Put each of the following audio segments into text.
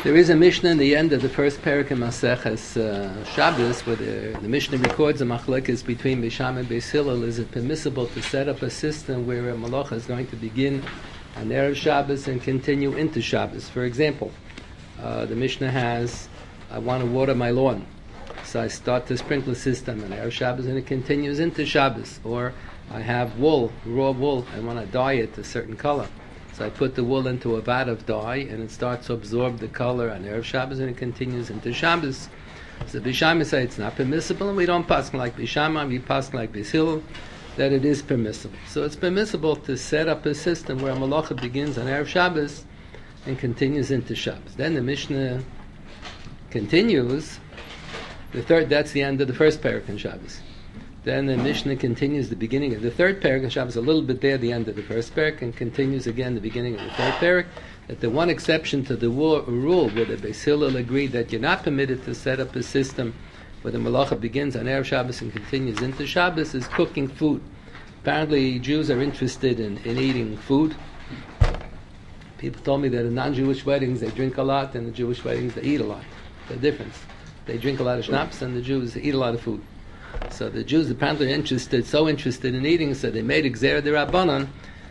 There is a Mishnah in the end of the first parak in Maseches Shabbos where the Mishnah records a machlokes between Beis Shammai and Beis Hillel. Is it permissible to set up a system where a malacha is going to begin on Erev Shabbos and continue into Shabbos? For example, the Mishnah has, I want to water my lawn, so I start the sprinkler system on Erev Shabbos and it continues into Shabbos. Or I have wool, raw wool, I want to dye it a certain color. So I put the wool into a vat of dye, and it starts to absorb the color on Erev Shabbos, and it continues into Shabbos. So Beis Shammai say it's not permissible, and we don't paskin like Beis Shammai, we paskin like Beis Hillel, that it is permissible. So it's permissible to set up a system where a malacha begins on Erev Shabbos and continues into Shabbos. Then the Mishnah continues. That's the end of the first parak in Shabbos. Then the Mishnah continues the beginning of the third parak in Shabbos, a little bit there, the end of the first parak, and continues again the beginning of the third parak. That the one exception to the rule where the Beis Hillel agreed that you're not permitted to set up a system where the malacha begins on Erev Shabbos and continues into Shabbos is cooking food. Apparently Jews are interested in eating food. People told me that in non-Jewish weddings they drink a lot, and in Jewish weddings they eat a lot. The difference. They drink a lot of schnapps, and the Jews eat a lot of food. So the Jews apparently are so interested in eating, so they made Gzera D'Rabbanan.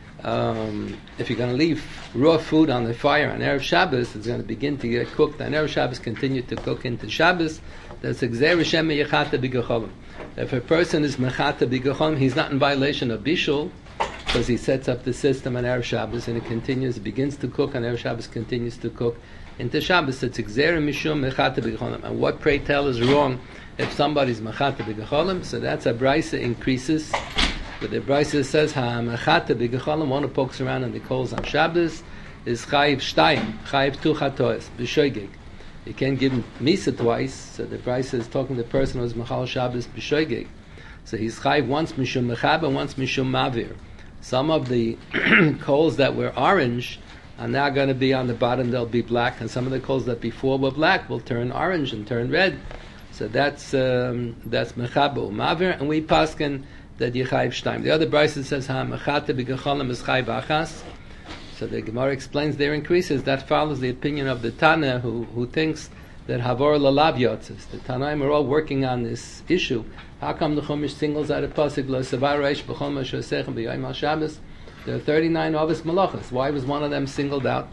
If you're going to leave raw food on the fire on Erev Shabbos, it's going to begin to get cooked on Erev Shabbos, continue to cook into Shabbos. That's Gzera Shema Yechata B'Gecholim. If a person is Mechata B'Gecholim, he's not in violation of Bishul, because he sets up the system on Erev Shabbos, and it begins to cook on Erev Shabbos, continues to cook into Shabbos. It's Gzera Mishum Mechata B'Gecholim. And what, pray tell, is wrong if somebody's machata b'gecholim? So that's a brisa increases. But the brisa says ha-machata b'gecholim, one who pokes around in the coals on Shabbos, is chayiv shtayim, chayiv tu chatoes, b'shoigeg. You can't give him misa twice, so the brisa is talking to the person who's machal Shabbos b'shoigeg. So he's chayiv once mishum mechaba, once mishum mavir. Some of the coals that were orange are now going to be on the bottom, they'll be black, and some of the coals that before were black will turn orange and turn red. So that's mechaba u'mavir, and we paskin that yechayv shtayim. The other brisa says ha mechata b'gecholim is chayv achas. So the Gemara explains their increases. That follows the opinion of the Tana, who thinks that havor lalav yotzes. The Tanaim are all working on this issue. How come the Chumash singles out a pasuk lo savar reish b'chol ma shosechem b'yom al Shabbos? There are 39 Avos Malachas. Why was one of them singled out?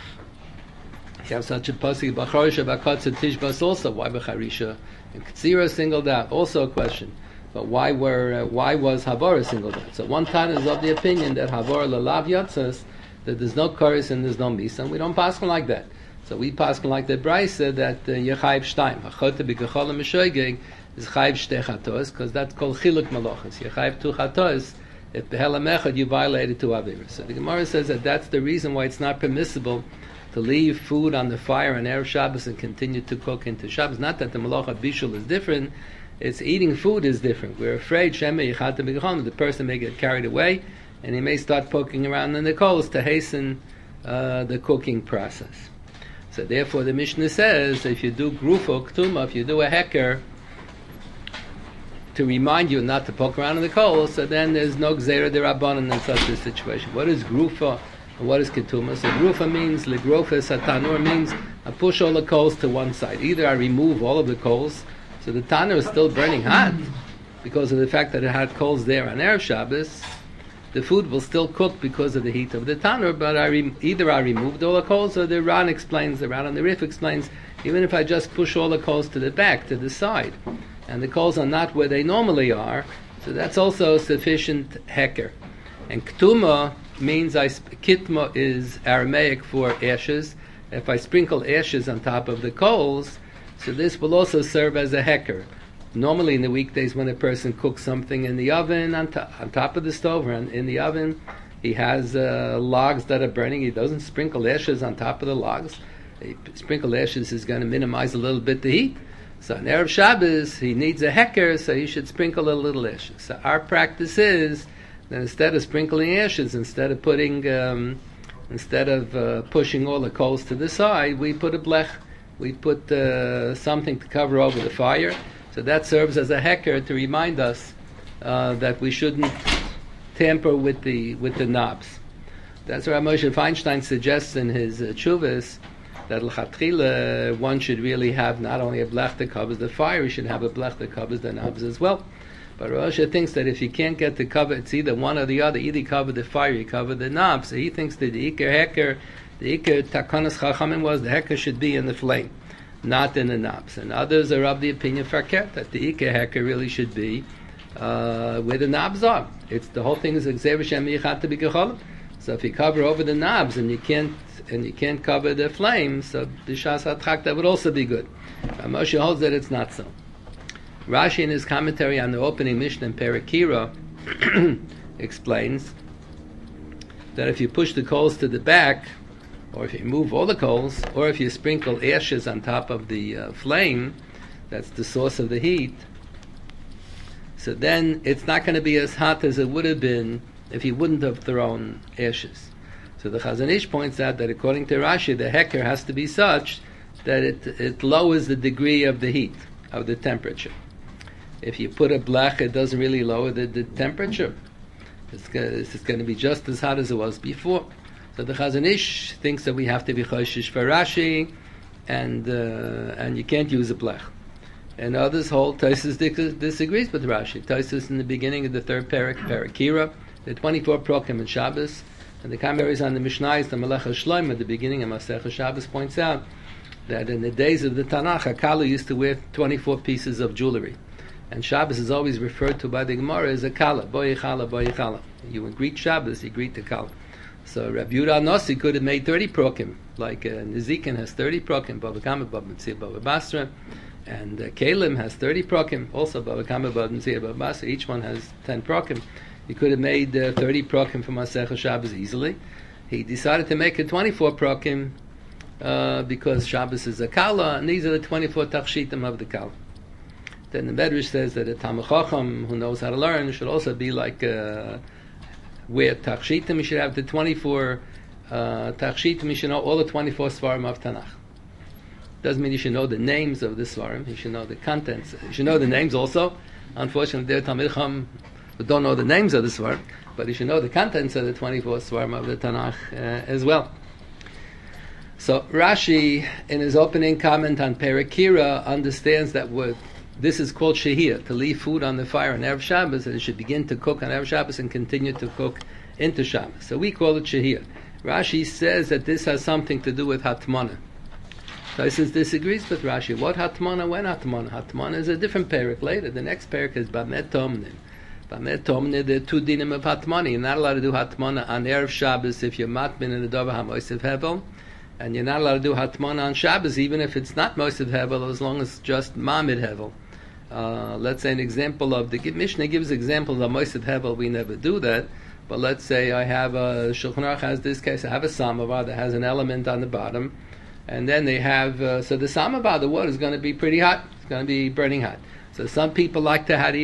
You have such a pasuk b'charisha b'katza tishbas also. Why b'charisha and katsira singled out? Also a question. But why was havara singled out? So one time is of the opinion that havara lalav yatzas, that there's no chorus and there's no misa, and we don't paskin like that. So we paskin like the brisa that yechayiv shtayim hachota b'gecholim mishoigeg is chayiv shtei chatos, because that's called chiluk malachas. Yechayiv tu chatos. If behelam echad you violated two aviras. So the Gemara says that that's the reason why it's not permissible to leave food on the fire on Erev Shabbos and continue to cook into Shabbos. Not that the malacha bishul is different, it's eating food is different. We're afraid Shema Yechata B'Gecholim, the person may get carried away and he may start poking around in the coals to hasten the cooking process. So therefore the Mishnah says if you do grufa ktuma, if you do a heker to remind you not to poke around in the coals, so then there's no Gzera D'Rabbanan in such a situation. What is grufa? What is ketuma? So grufa means legrofa satanur means I push all the coals to one side. Either I remove all of the coals, so the tanur is still burning hot because of the fact that it had coals there on Erev Shabbos. The food will still cook because of the heat of the tanur, but either I removed all the coals, or the Ran explains, the Ran on the Rif explains, even if I just push all the coals to the back, to the side, and the coals are not where they normally are, so that's also sufficient heker. And ketuma means kitma is Aramaic for ashes. If I sprinkle ashes on top of the coals, so this will also serve as a heker. Normally in the weekdays when a person cooks something in the oven, on top of the stove or in the oven, he has logs that are burning. He doesn't sprinkle ashes on top of the logs. Sprinkle ashes is going to minimize a little bit the heat. So on Erev Shabbos, he needs a heker, so he should sprinkle a little ashes. So our practice is that instead of sprinkling ashes, instead of pushing all the coals to the side, we put a blech. We put something to cover over the fire. So that serves as a heker to remind us that we shouldn't tamper with the knobs. That's what Moshe Feinstein suggests in his Chuvas, that l'chatchila one should really have not only a blech that covers the fire, he should have a blech that covers the knobs as well. But Rosh thinks that if you can't get to cover, it's either one or the other. Either you cover the fire, you cover the knobs. So he thinks that the Iker Takanas Chachamim was the heker should be in the flame, not in the knobs. And others are of the opinion Farket that the Iker heker really should be where the knobs are. It's the whole thing is Exev Shem Yichat to be Gecholim. So if you cover over the knobs and you can't cover the flame, so B'Shas HaTchak that would also be good. Moshe holds that it's not so. Rashi in his commentary on the opening Mishnah in Perakira explains that if you push the coals to the back, or if you move all the coals, or if you sprinkle ashes on top of the flame, that's the source of the heat, so then it's not going to be as hot as it would have been if you wouldn't have thrown ashes. So the Chazon Ish points out that according to Rashi, the heker has to be such that it lowers the degree of the heat, of the temperature. If you put a blech, it doesn't really lower the temperature. It's going to be just as hot as it was before. So the Chazon Ish thinks that we have to be choshish for Rashi, and you can't use a blech. And others hold, Tosfos disagrees with Rashi. Tosfos in the beginning of the third Perakira, the 24 Prokim in Shabbos, and the commentaries on the Mishnayos, the Melecha Shloim at the beginning of Masechah Shabbos points out that in the days of the Tanakh, Akalu used to wear 24 pieces of jewelry. And Shabbos is always referred to by the Gemara as a kala, boyichala, boyichala. You would greet Shabbos, you greet the kala. So Rabbi Yehuda Nossi could have made 30 prokim, like Nezikin has 30 prokim, Bava Kama, Bava Metzia, Bava Basra, and Kalim has 30 prokim, also Bava Kama, Bava Metzia, Bava Basra. Each one has 10 prokim. He could have made 30 prokim for Masechah Shabbos easily. He decided to make it 24 prokim because Shabbos is a kala, and these are the 24 tachshitim of the kala. Then the Medrash says that a Talmid Chacham who knows how to learn should also be like where Tachshitim, you should have the 24 Tachshitim, you should know all the 24 Svarim of Tanakh. Doesn't mean you should know the names of the Svarim, you should know the contents. You should know the names also. Unfortunately, there are Talmid Chacham who don't know the names of the Svarim, but you should know the contents of the 24 Svarim of the Tanakh as well. So Rashi, in his opening comment on Perakira, understands that this is called shehiyah, to leave food on the fire on Erev Shabbos, and it should begin to cook on Erev Shabbos and continue to cook into Shabbos. So we call it shehiyah. Rashi says that this has something to do with hatmana. Tosfos disagrees with Rashi. What hatmana? When hatmana? Hatmana is a different parak later. The next parak is Bamet Tomnin. Bamet Tomnin, there are two dinim of hatmana. You're not allowed to do hatmana on Erev Shabbos if you're matmin in the Dover HaMoisev Hevel, and you're not allowed to do hatmana on Shabbos even if it's not Moisev Hevel, as long as it's just Mamid Hevel. Let's say an example of the Mishnah gives examples of Moisev Hevel. We never do that, but let's say I have a Shulchan Aruch has this case. I have a samovar that has an element on the bottom, and then they have so the samovar, the water is going to be pretty hot. It's going to be burning hot. So some people like to have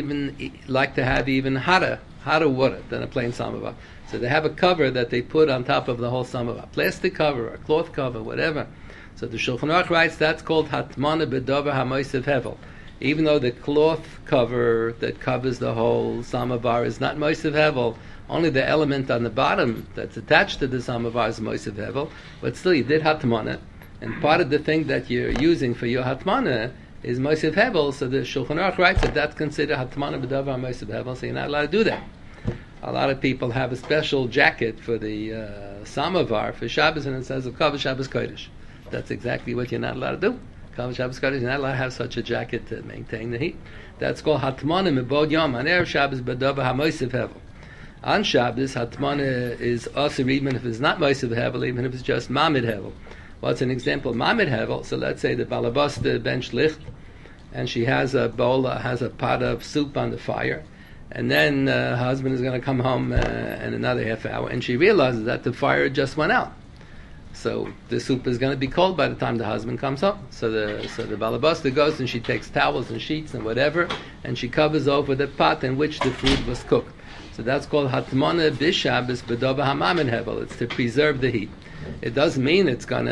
even hotter water than a plain samovar. So they have a cover that they put on top of the whole samovar, plastic cover or cloth cover, whatever. So the Shulchan Aruch writes that's called hatmana b'dover hamoisev hevel. Even though the cloth cover that covers the whole samovar is not moisev hevel, only the element on the bottom that's attached to the samovar is moisev hevel, but still you did hatmana, and part of the thing that you're using for your hatmana is moisev hevel, so the Shulchan Aruch writes that that's considered hatmana b'dover moisev hevel, so you're not allowed to do that. A lot of people have a special jacket for the samovar for Shabbos, and it says of Kavod Shabbos Kodesh. That's exactly what you're not allowed to do. Kavod Shabbos Kodesh, you're not allowed to have such a jacket to maintain the heat. That's called hatmana mebod yom. On Erev Shabbos b'dover hamoisev hevel. On Shabbos, hatmana is also even if it's not moisev hevel, even if it's just mamid hevel. What's an example of mamid hevel? So let's say the balabasta bench licht, and she has a pot of soup on the fire, and then her husband is going to come home in another half hour, and she realizes that the fire just went out. So the soup is going to be cold by the time the husband comes home. So the balabasta goes and she takes towels and sheets and whatever, and she covers over the pot in which the food was cooked. So that's called hatmana b'Shabbos b'dover hamamin hevel. It's to preserve the heat. It doesn't mean it's going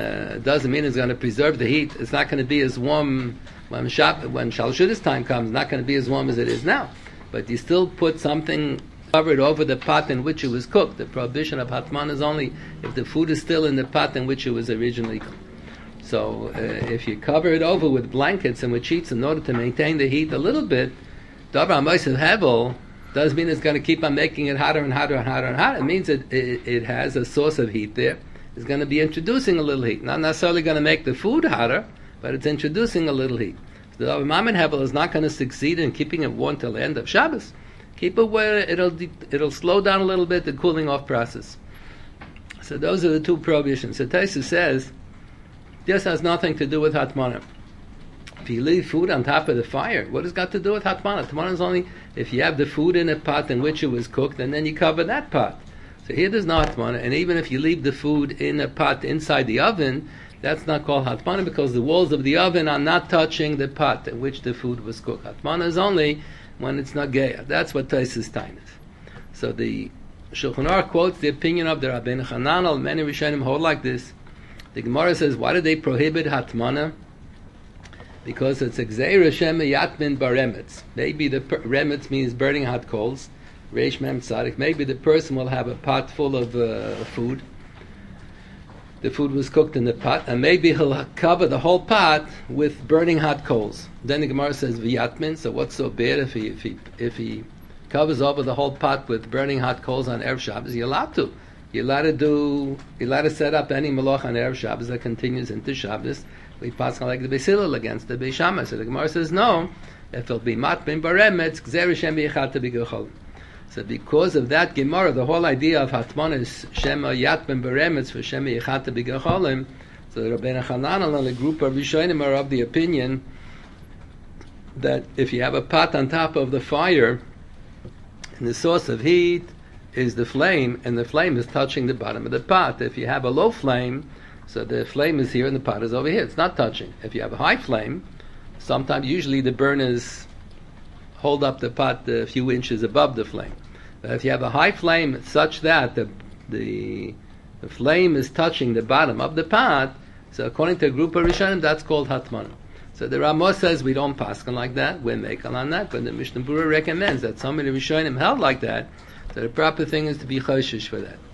to preserve the heat. It's not going to be as warm when Shalshudas time comes. It's not going to be as warm as it is now. But you still put something covered over the pot in which it was cooked. The prohibition of hatman is only if the food is still in the pot in which it was originally cooked. So if you cover it over with blankets and with sheets in order to maintain the heat a little bit, Davar HaMosif Hevel does mean it's going to keep on making it hotter and hotter and hotter and hotter. It means it has a source of heat there. It's going to be introducing a little heat. Not necessarily going to make the food hotter, but it's introducing a little heat. The Davar Mammon Hevel is not going to succeed in keeping it warm till the end of Shabbos. Keep it where it'll slow down a little bit, the cooling off process. So those are the two prohibitions. So Tosfos says, this has nothing to do with Hatmana. If you leave food on top of the fire, what has it got to do with Hatmana? Hatmana is only if you have the food in a pot in which it was cooked, and then you cover that pot. So here there's no Hatmana, and even if you leave the food in a pot inside the oven, that's not called Hatmana because the walls of the oven are not touching the pot in which the food was cooked. Hatmana is only when it's not Geya. That's what Tosfos time is. So the Shulchan Aruch quotes the opinion of the Rabbeinu Hananel. Many Rishonim hold like this. The Gemara says, why did they prohibit Hatmana? Because it's a Gzeira Shema Yatmin Baremetz. Maybe the Remetz means burning hot coals. Reish Mem Tzadik. Maybe the person will have a pot full of food. The food was cooked in the pot, and maybe he'll cover the whole pot with burning hot coals. Then the Gemara says V'yatmin. So what's so bad if he covers over the whole pot with burning hot coals on Erev Shabbos? You're allowed to. You're allowed to set up any malach on Erev Shabbos that continues into Shabbos. We pass on like the Beis Hillel against the Beis Shammai. So the Gemara says no. If it'll be matmin baremetz, gzer shem b'yichat b'gechol. So because of that Gemara, the whole idea of Hatmana is shema yatmin baremetz for shem b'yichat b'gecholim. So the Rabbeinu Hananel and a group of Rishonim are of the opinion that if you have a pot on top of the fire, and the source of heat is the flame, and the flame is touching the bottom of the pot. If you have a low flame, so the flame is here and the pot is over here. It's not touching. If you have a high flame, sometimes, usually the burners hold up the pot a few inches above the flame. But if you have a high flame such that the flame is touching the bottom of the pot, so according to a group of Rishonim, that's called Hatmana. So the Ramah says we don't paskin like that, we're making on that, but the Mishnah Berurah recommends that some of the Rishonim held like that. So the proper thing is to be choshish for that.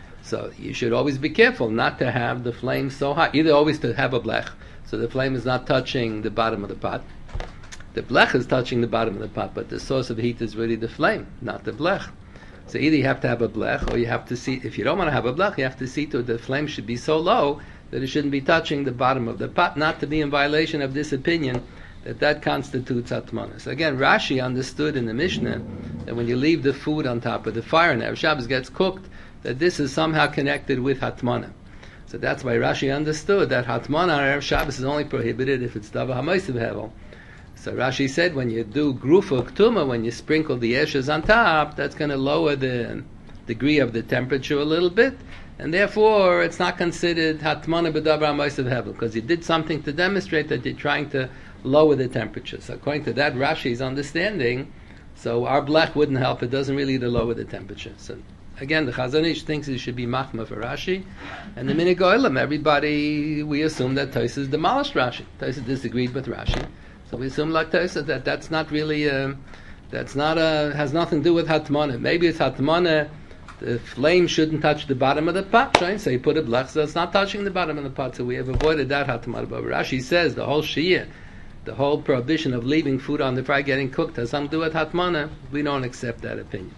So you should always be careful not to have the flame so high. Either always to have a blech, so the flame is not touching the bottom of the pot. The blech is touching the bottom of the pot, but the source of heat is really the flame, not the blech. So either you have to have a blech, or you have to see, if you don't want to have a blech, you have to see to it the flame should be so low that it shouldn't be touching the bottom of the pot, not to be in violation of this opinion that constitutes Hatmana. So again, Rashi understood in the Mishnah that when you leave the food on top of the fire and Erev Shabbos gets cooked, that this is somehow connected with Hatmana. So that's why Rashi understood that Hatmana on Erev Shabbos is only prohibited if it's Davar HaMosif Hevel. So Rashi said when you do Grufa Ktuma, when you sprinkle the ashes on top, that's going to lower the degree of the temperature a little bit, and therefore it's not considered Hatmana b'Davar HaMosif Hevel, because you did something to demonstrate that you're trying to lower the temperature. So according to that Rashi's understanding, so our blech wouldn't help. It doesn't really lower the temperature. So again, the Chazon Ish thinks it should be machma for Rashi, and the Minhag Olam, everybody, we assume that Tosfos demolished Rashi. Tosfos disagreed with Rashi, so we assume like Tosfos that that's not really has nothing to do with Hatmana. Maybe it's Hatmana. The flame shouldn't touch the bottom of the pot, right? So you put a blech, so it's not touching the bottom of the pot. So we have avoided that Hatmana. But Rashi says the whole Shia, the whole prohibition of leaving food on the fire getting cooked has something to do with Hatmana. We don't accept that opinion.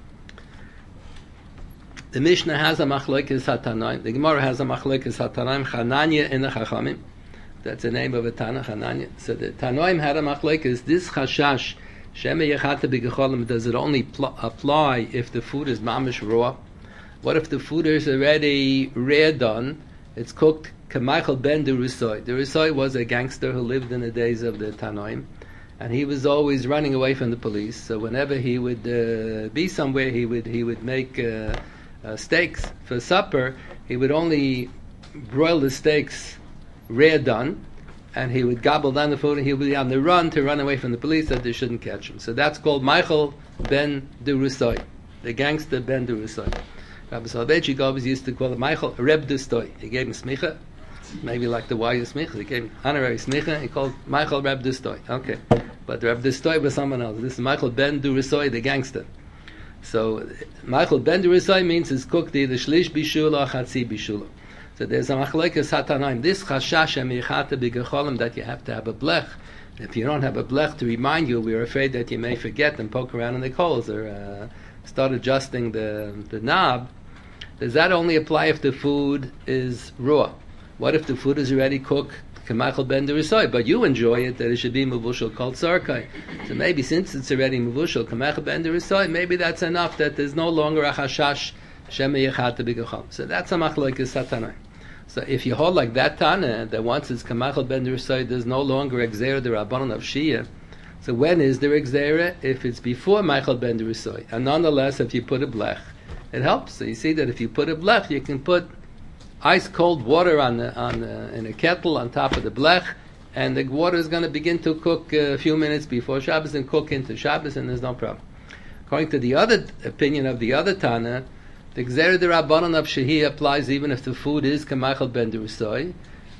The Mishnah has a machlokes hatanaim. The Gemara has a machlokes hatanaim. Chananya in the Chachamim. That's the name of a Tana, Chananya. So the Tanoim had a machlokes. This chashash shema yechata b'gecholim. Does it only apply if the food is mamish raw? What if the food is already rare done? It's cooked. Kamichael ben de Rusoi. The Rusoi was a gangster who lived in the days of the Tanoim, and he was always running away from the police. So whenever he would be somewhere, he would make steaks for supper. He would only broil the steaks rare done, and he would gobble down the food, and he would be on the run to run away from the police that they shouldn't catch him. So that's called Michael ben de Rusoi, the gangster ben de Rusoi. Rabbi Soloveitchik always used to call it Michael Reb Dustoi. He gave him smicha, maybe like the wire smicha. He gave him honorary smicha. He called Michael Reb Dustoi. Okay, but Reb Dustoi was someone else. This is Michael ben de Rusoi, the gangster. So Michael ben de Rusoi means it's cooked either shlish bishula or chatzi bishula. So there's a machlekes hatanaim. This chashash emichata b'gecholim that you have to have a blech. If you don't have a blech to remind you, we're afraid that you may forget and poke around in the coals or start adjusting the knob. Does that only apply if the food is raw? What if the food is already cooked? Kamachal ben derisoi, but you enjoy it that it should be mevushal called sarkai. So maybe since it's already mevushal kamachal ben derisoi, maybe that's enough that there's no longer a chashash shemeyachata b'gachal. So that's a machlokes satanai. So if you hold like that Tana, that once it's kamachal ben derisoi, there's no longer exera the rabbanon of shia. So when is there exera? If it's before machal ben derisoi, and nonetheless, if you put a blech, it helps. So you see that if you put a blech, you can put ice cold water in a kettle on top of the blech, and the water is going to begin to cook a few minutes before Shabbos and cook into Shabbos, and there's no problem. According to the other opinion of the other Tana, the Gzera de Rabbanon of Shehi applies even if the food is Kamachal ben Derusoi.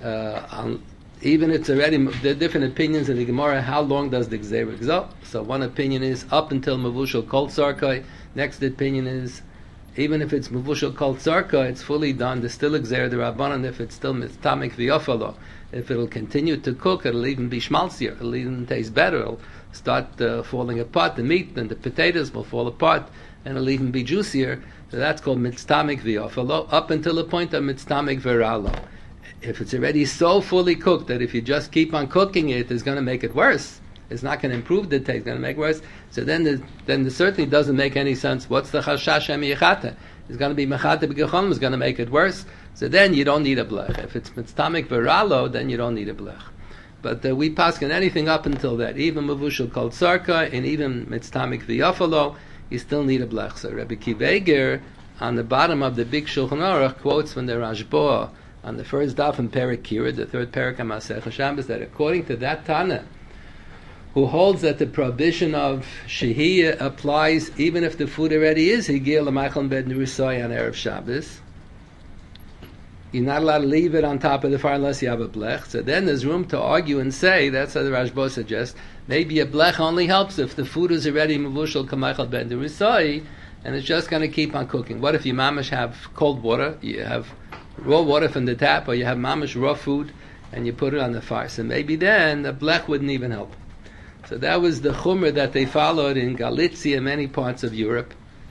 Even if it's already, there are different opinions in the Gemara, how long does the Gzera go? So one opinion is up until Mavushal Kol Sarkai. Next opinion is even if it's Mavushal Kol Sarkai, it's fully done. There's still Gzera de Rabbanon if it's still Mitztamik V'yofalo. If it'll continue to cook, it'll even be schmaltzier. It'll even taste better. It'll start falling apart. The meat and the potatoes will fall apart, and it'll even be juicier. So that's called mitztamik v'yofalo, up until the point of mitztamik v'ralo. If it's already so fully cooked that if you just keep on cooking it, it's going to make it worse. It's not going to improve the taste, it's going to make it worse. So then it certainly doesn't make any sense. What's the chashash emichata? It's going to be mechata b'gecholim, it's going to make it worse. So then you don't need a blech. If it's mitztamik v'ralo, then you don't need a blech. But we paskin anything up until that, even mavushal kol sarka, and even mitztamik v'yofalo, you still need a blech. So Rabbi Kiveger, on the bottom of the big Shulchan Aruch, quotes from the Rashba on the first daf in Perek Kira, the third Perek HaMasech Shabbos, that according to that Tana, who holds that the prohibition of Shehiyah applies even if the food already is Higir L'Machal Ben Nerusai on Erev Shabbos, you're not allowed to leave it on top of the fire unless you have a blech. So then there's room to argue and say, that's how the Rashba suggests, maybe a blech only helps if the food is already mevushal kamachal ben derisai, and it's just going to keep on cooking. What if you mamash have cold water, you have raw water from the tap, or you have mamash raw food, and you put it on the fire? So maybe then the blech wouldn't even help. So that was the chumrah that they followed in Galicia and many parts of Europe.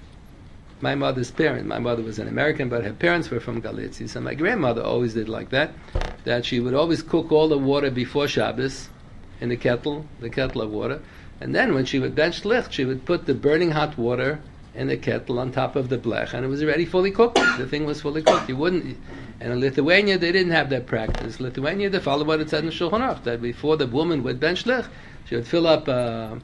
My mother's parents, my mother was an American, but her parents were from Galicia, so my grandmother always did like that she would always cook all the water before Shabbos in the kettle of water, and then when she would bench licht, she would put the burning hot water in the kettle on top of the blech, and it was already fully cooked. The thing was fully cooked. You wouldn't. And in Lithuania, they didn't have that practice. Lithuania, they followed what it said in Shulchan Aruch, that before the woman would bench licht, she would fill up a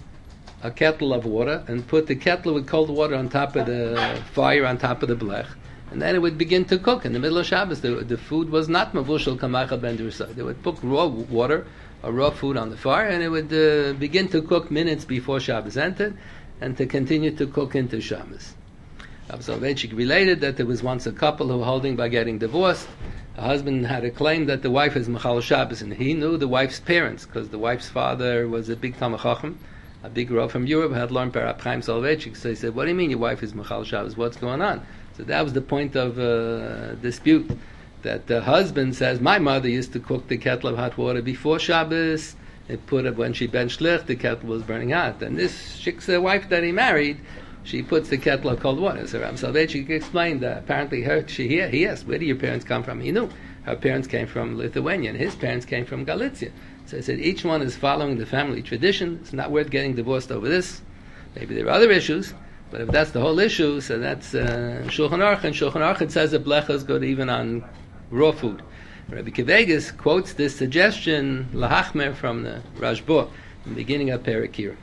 kettle of water and put the kettle with cold water on top of the fire, on top of the blech, and then it would begin to cook. In the middle of Shabbos, the food was not mavushal kamachal ben derusai. They would put raw water or raw food on the fire, and it would begin to cook minutes before Shabbos entered, and to continue to cook into Shabbos. Soloveitchik related that there was once a couple who were holding by getting divorced. The husband had a claim that the wife is Mechal Shabbos, and he knew the wife's parents, because the wife's father was a big Talmid Chacham, a big Rav from Europe, had learned Parab Chaim Soloveitchik. So he said, what do you mean your wife is Mechal Shabbos? What's going on? So that was the point of dispute, that the husband says, my mother used to cook the kettle of hot water before Shabbos, and put it when she benched licht, the kettle was burning hot. And this shiksa wife that he married, she puts the kettle of cold water. So Ram Soloveitchik explained that apparently he asked, where do your parents come from? He knew. Her parents came from Lithuania, and his parents came from Galicia. So he said, each one is following the family tradition. It's not worth getting divorced over this. Maybe there are other issues, but if that's the whole issue, so that's Shulchan Aruch. And Shulchan Aruch, it says that blecha is good even on raw food. Rabbi Kivegas quotes this suggestion, lahachmer, from the Rashba, in the beginning of Perek Kira.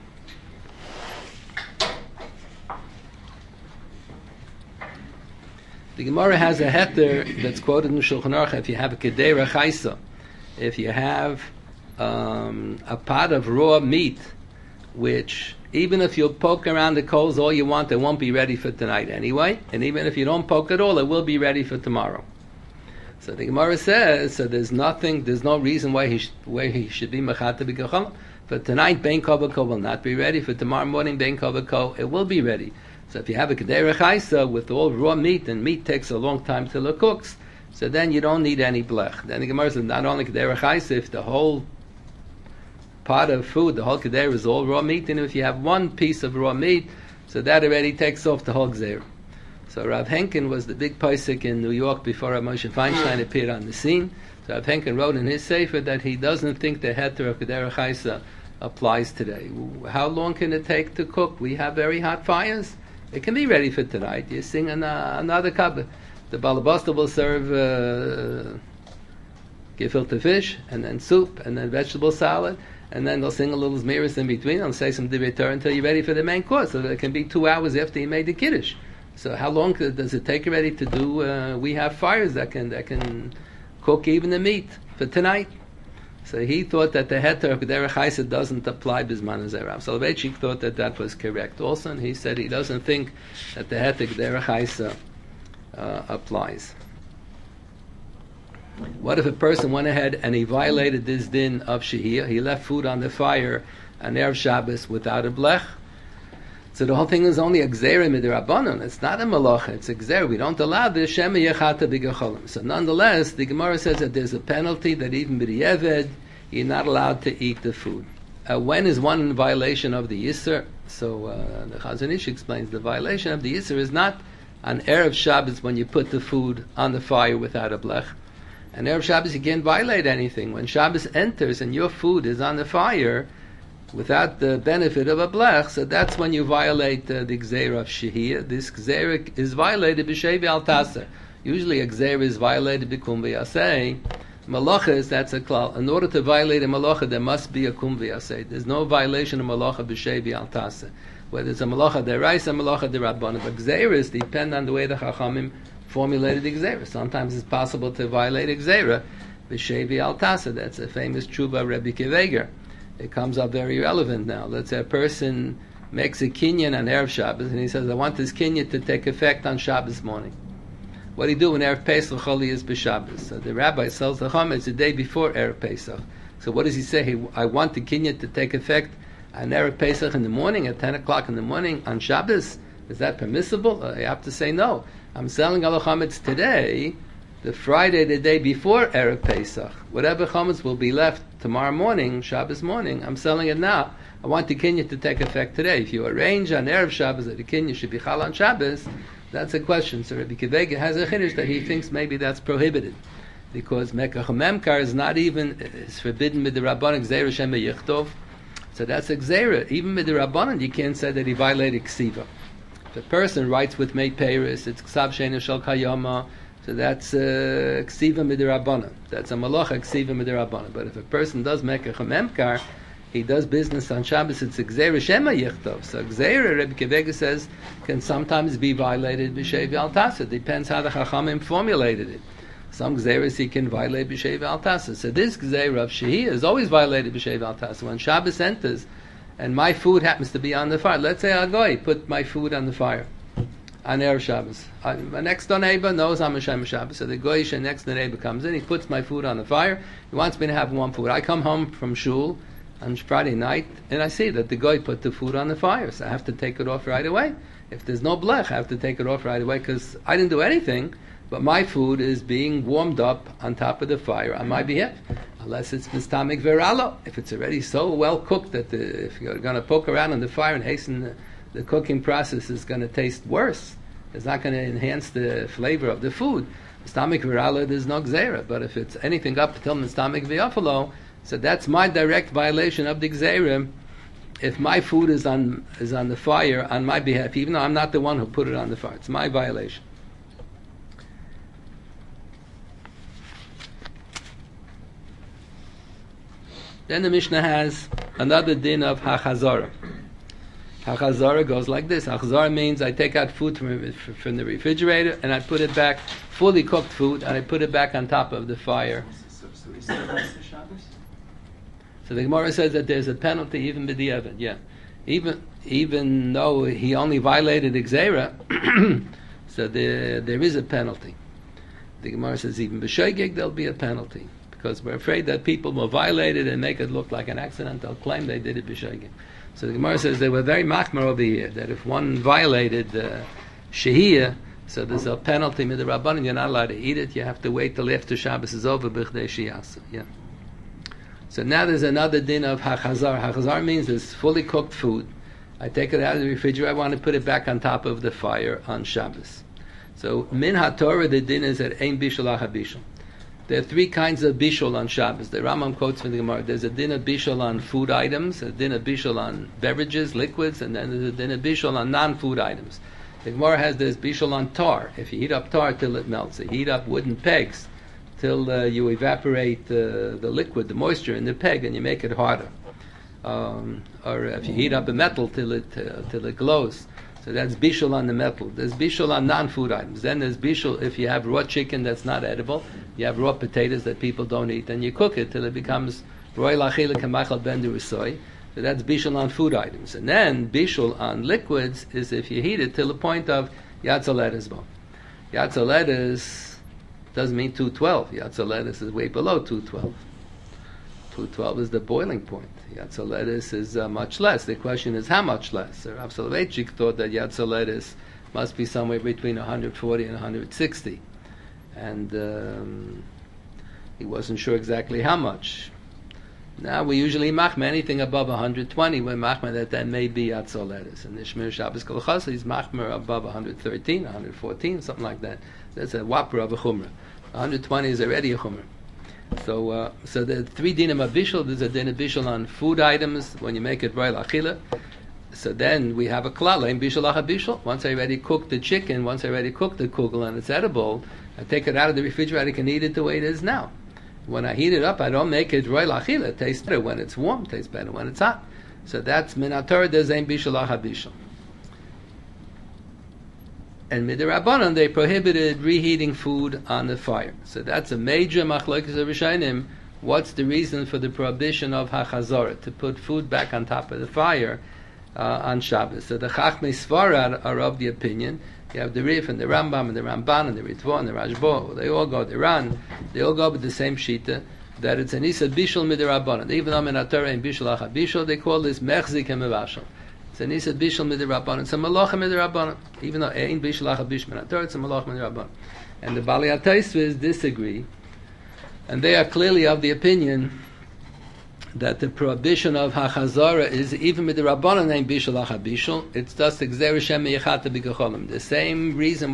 The Gemara has a heter that's quoted in Shulchan Aruch. If you have a kedera chaisa, if you have a pot of raw meat, which even if you'll poke around the coals all you want, it won't be ready for tonight anyway. And even if you don't poke at all, it will be ready for tomorrow. So the Gemara says, so there's no reason why he should be mechata b'gachal. For tonight, bein kovako will not be ready. For tomorrow morning, bein kovako, it will be ready. So if you have a kedera chaisa with all raw meat, and meat takes a long time till it cooks, so then you don't need any blech. Then the Gemara says not only Kedera Chaisa, if the whole pot of food, the whole Kedera is all raw meat, and if you have one piece of raw meat, so that already takes off the whole Gzeira. So Rav Henkin was the big Paisik in New York before Rav Moshe Feinstein appeared on the scene. So Rav Henkin wrote in his Sefer that he doesn't think the heter of Kedera Chaisa applies today. How long can it take to cook? We have very hot fires. It can be ready for tonight. You sing another cup. The Balabasta will serve gefilte fish, and then soup, and then vegetable salad, and then they'll sing a little zmiris in between. They'll say some divrei Torah until you're ready for the main course. So it can be 2 hours after you made the kiddush. So how long does it take already to do? We have fires that can cook even the meat for tonight. So he thought that the heter of Kedera Chaisa doesn't apply bisman hazeh. Rav Soloveitchik thought that was correct also, and he said he doesn't think that the heter Kedera Chaisa applies. What if a person went ahead and he violated this din of shehiyah? He left food on the fire on Erev Shabbos without a blech. So the whole thing is only a gzeira midrabanan. It's not a malacha. It's a gzeira. We don't allow this shema yechata b'gecholim. So nonetheless, the Gemara says that there's a penalty that even b'di'eved you're not allowed to eat the food. When is one in violation of the Yisr? So the Chazon Ish explains the violation of the Yisr is not on Erev Shabbos when you put the food on the fire without a blech. And Erev Shabbos you can't violate anything. When Shabbos enters and your food is on the fire without the benefit of a blech, so that's when you violate the gzeira of shehiyah. This gzeira is violated b'shei v'al taseh. Usually a gzeira is violated b'kum v'yaseh. Malachas, that's a klal. In order to violate a malacha, there must be a kum v'yaseh. There's no violation of malacha b'shei v'al taseh. Whether it's a malacha deraisa, a malacha derabbanan. But gzeiras depend on the way the Chachamim formulated the gzeira. Sometimes it's possible to violate a gzeira b'shei v'al taseh. That's a famous tshuva Rebbe Kiveger. It comes up very relevant now. Let's say a person makes a kinyan on Erev Shabbos, and he says, I want this kinyan to take effect on Shabbos morning. What do you do when Erev Pesach Choli is b'Shabbos? So the rabbi sells the chametz the day before Erev Pesach. So what does he say? I want the kinyan to take effect on Erev Pesach in the morning, at 10 o'clock in the morning on Shabbos. Is that permissible? I have to say no. I'm selling al chametz today, the Friday, the day before Erev Pesach. Whatever chametz will be left tomorrow morning, Shabbos morning, I'm selling it now. I want the kinyan to take effect today. If you arrange on Erev Shabbos that the kinyan should be chal on Shabbos, that's a question. So Rabbi Kivega has a chiddush that he thinks maybe that's prohibited. Because Mekach Memkar is not even, is forbidden with the Rabbanan, Gzeira Shema Yichtov. So that's a Gzeira. Even with the Rabbanan, you can't say that he violated Ksiva. If a person writes with Mei Peiris, it's Ksav Sheina Shal Kayama, so that's Ksiva Midirabbanan. That's a Malacha Ksiva Midirabbanan. But if a person does Mekach Memkar, he does business on Shabbos, it's a Gzeira Shema Yichtov. So Gzeira, Rebbe Kivega says, can sometimes be violated b'shei v'al taseh. Depends how the Chachamim formulated it. Some Gzeiras he can violate b'shei v'al taseh. So this Gzeira of Shehiyah is always violated b'shei v'al taseh. When Shabbos enters, and my food happens to be on the fire, let's say I put my food on the fire on Erev Shabbos. My next door neighbor knows I'm a Shem Shabbos, so the Goyish next door neighbor comes in, he puts my food on the fire, he wants me to have one food. I come home from shul on Friday night, and I see that the guy put the food on the fire, so I have to take it off right away. If there's no blech, I have to take it off right away, because I didn't do anything, but my food is being warmed up on top of the fire on my behalf. Unless it's mistamik veralo. If it's already so well cooked that if you're going to poke around on the fire and hasten the cooking process, is going to taste worse. It's not going to enhance the flavor of the food. Mistamik veralo, there's no gzeira. But if it's anything up till mistamik v'yafalo, so that's my direct violation of the gzeira. If my food is on the fire on my behalf, even though I'm not the one who put it on the fire, it's my violation. Then the Mishnah has another din of hachazara. Hachazara goes like this. Hachazara means I take out food from the refrigerator and I put it back, fully cooked food, and I put it back on top of the fire. So the Gemara says that there's a penalty even b'di'evad. Yeah, even though he only violated the gzeira, so there is a penalty. The Gemara says even b'shoigeg there'll be a penalty, because we're afraid that people will violate it and make it look like an accident. They'll claim they did it b'shoigeg. So the Gemara says they were very machmer over here, that if one violated shehiyah, So there's a penalty midrabanan. You're not allowed to eat it. You have to wait till after Shabbos is over. B'chdei shiyasu. Yeah. So now there's another din of hachazar. Hachazar means it's fully cooked food. I take it out of the refrigerator. I want to put it back on top of the fire on Shabbos. So min haTorah, the din is that ein bishul habishul. There are three kinds of bishul on Shabbos. The Rambam quotes from the Gemara. There's a din of bishul on food items, a din of bishul on beverages, liquids, and then there's a din of bishul on non-food items. The Gemara has this bishul on tar. If you heat up tar till it melts, you heat up wooden pegs till you evaporate the liquid, the moisture in the peg, and you make it harder. Or if you heat up a metal till it glows. So that's bishul on the metal. There's bishul on non-food items. Then there's bishul if you have raw chicken that's not edible. You have raw potatoes that people don't eat, and you cook it till it becomes roy lachila kamachal ben durusoy. So that's bishul on food items. And then bishul on liquids is if you heat it till the point of yatzoledes bo. Yatzoledes doesn't mean 212. Yatzoledes is way below 212. 212 is the boiling point. Yatzoledes is much less. The question is how much less. Rav Soloveitchik thought that Yatzoledes must be somewhere between 140 and 160. And he wasn't sure exactly how much. Now we usually machma anything above 120. We're machma that may be Yatzoledes. And the Shmir Shabbos Kol Chassid is machma above 113, 114, something like that. That's a whopper of a chumrah. 120 is already a chumrah. So the three dinim of bishul. There's a din of bishul on food items when you make it roy lachila. So then we have a klal ein bishul lacha bishul. Once I already cooked the chicken, once I already cooked the kugel and it's edible, I take it out of the refrigerator. I can eat it the way it is now. When I heat it up, I don't make it roy lachila. It tastes better when it's warm. It tastes better when it's hot. So that's min haTorah. There's ein bishul lacha bishul. And midrabanan, they prohibited reheating food on the fire. So that's a major machlokes of Rishonim. What's the reason for the prohibition of hachazorah, to put food back on top of the fire on Shabbos? So the Chachmei Sfarad are of the opinion. You have the Rif and the Rambam and the Ramban and the Ritva and the Rashbo. They all go, the Ran, they all go with the same shita, that it's an isa bishul midrabanan. Even though in haTorah in bishul acha bishul, they call this mechzik hemevashal. It's an isa bishul midrabanan. It's a malacha midrabanan. Even though ein bishul acha bishul haTorah, it's a malacha midrabanan. And the Balei HaTosfos disagree, and they are clearly of the opinion that the prohibition of hachazara is even midrabanan ein bishul acha bishul. It's just gzeira shem meichata b'gecholim. The same reason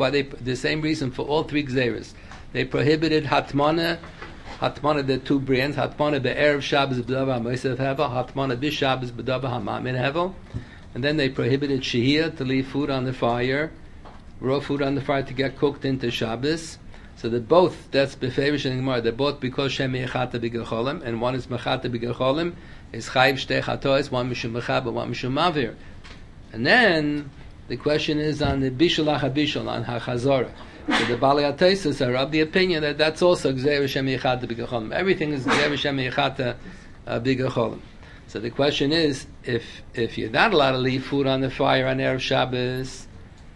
for all three gzeiras. They prohibited hatmana. Hatmana, the two brands. Hatmana be'erev Shabbos b'dava ha'mosev hevel. Hatmana b'Shabbos b'dava ha'mamin hevel. And then they prohibited shehiyah, to leave food on the fire, raw food on the fire to get cooked into Shabbos. So that both, that's beferish and Gemara, they're both because Shem Mechata B'Gecholim, and one is Mechata B'Gecholim, is Chayiv Shtei Chatois, one Mishum Mechaba, one Mishum Mavir. And then the question is on the Bishul HaBishul, on HaChazorah. So the Balei HaTosfos are of the opinion that that's also Gzeir Shem Mechata B'Gecholim. Everything is Gzeir Shem Mechata B'Gecholim. So the question is, if you're not allowed to leave food on the fire on Erev Shabbos,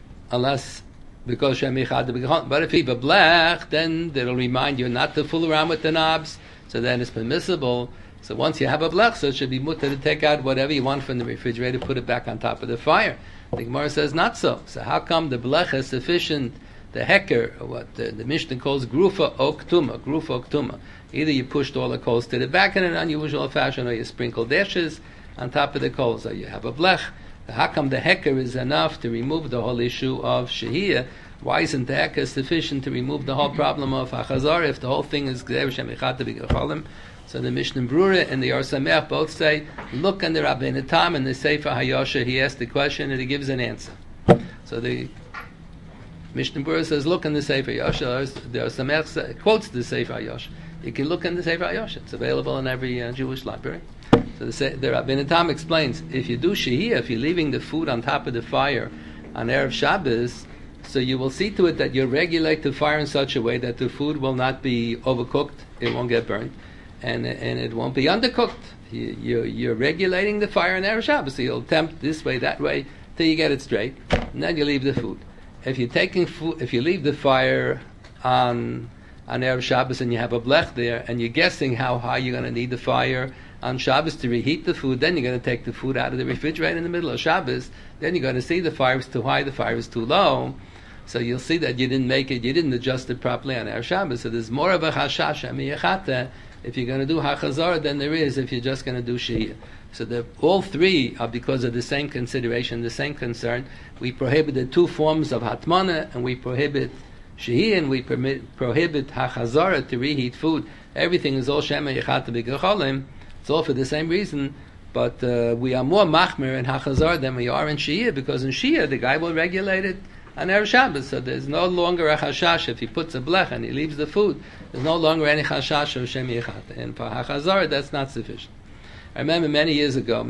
unless because Shem Echad B'Gechon, but if you have a blech, then it'll remind you not to fool around with the knobs, so then it's permissible. So once you have a blech, so it should be mutter to take out whatever you want from the refrigerator, put it back on top of the fire. The Gemara says not so. So how come the blech is sufficient, the heker, what the Mishnah calls grufa oktuma. Either you pushed all the coals to the back in an unusual fashion, or you sprinkle dashes on top of the coals, or you have a blech. How come the heker is enough to remove the whole issue of shehiyah? Why isn't the heker sufficient to remove the whole problem of hachazar if the whole thing is gzeir shem echata b'gecholim? So the Mishnah Brura and the Or Sameach both say, look in the Rabbeinu Tam and the Sefer HaYosher, he asks the question and he gives an answer. So the Mishnah Brura says, look in the Sefer HaYosher. The Or Sameach quotes the Sefer HaYosher. You can look in the Sefer HaYosher. It's available in every Jewish library. So the Rabbeinu Tam explains, if you do shehiyah, if you're leaving the food on top of the fire on Erev Shabbos, so you will see to it that you regulate the fire in such a way that the food will not be overcooked, it won't get burnt, and it won't be undercooked. You're regulating the fire on Erev Shabbos, so you'll tempt this way, that way, till you get it straight, and then you leave the food. If you leave the fire on Erev Shabbos and you have a blech there, and you're guessing how high you're going to need the fire on Shabbos to reheat the food, then you're going to take the food out of the refrigerator in the middle of Shabbos, then you're going to see the fire is too high, the fire is too low. So you'll see that you didn't make it, you didn't adjust it properly on Erev Shabbos. So there's more of a chashash amiyachata if you're going to do hachazara than there is if you're just going to do shehiyah. So all three are because of the same consideration, the same concern. We prohibit the two forms of hatmana, and we prohibit shehiyah, and we prohibit hachazara to reheat food. Everything is all shema yechata b'gecholim. It's all for the same reason, but we are more machmir in hachazara than we are in shehiyah, because in shehiyah the guy will regulate it on Erev Shabbos, so there's no longer a chashash if he puts a blech and he leaves the food. There's no longer any chashash of shem yechata, and for hachazara that's not sufficient. I remember many years ago,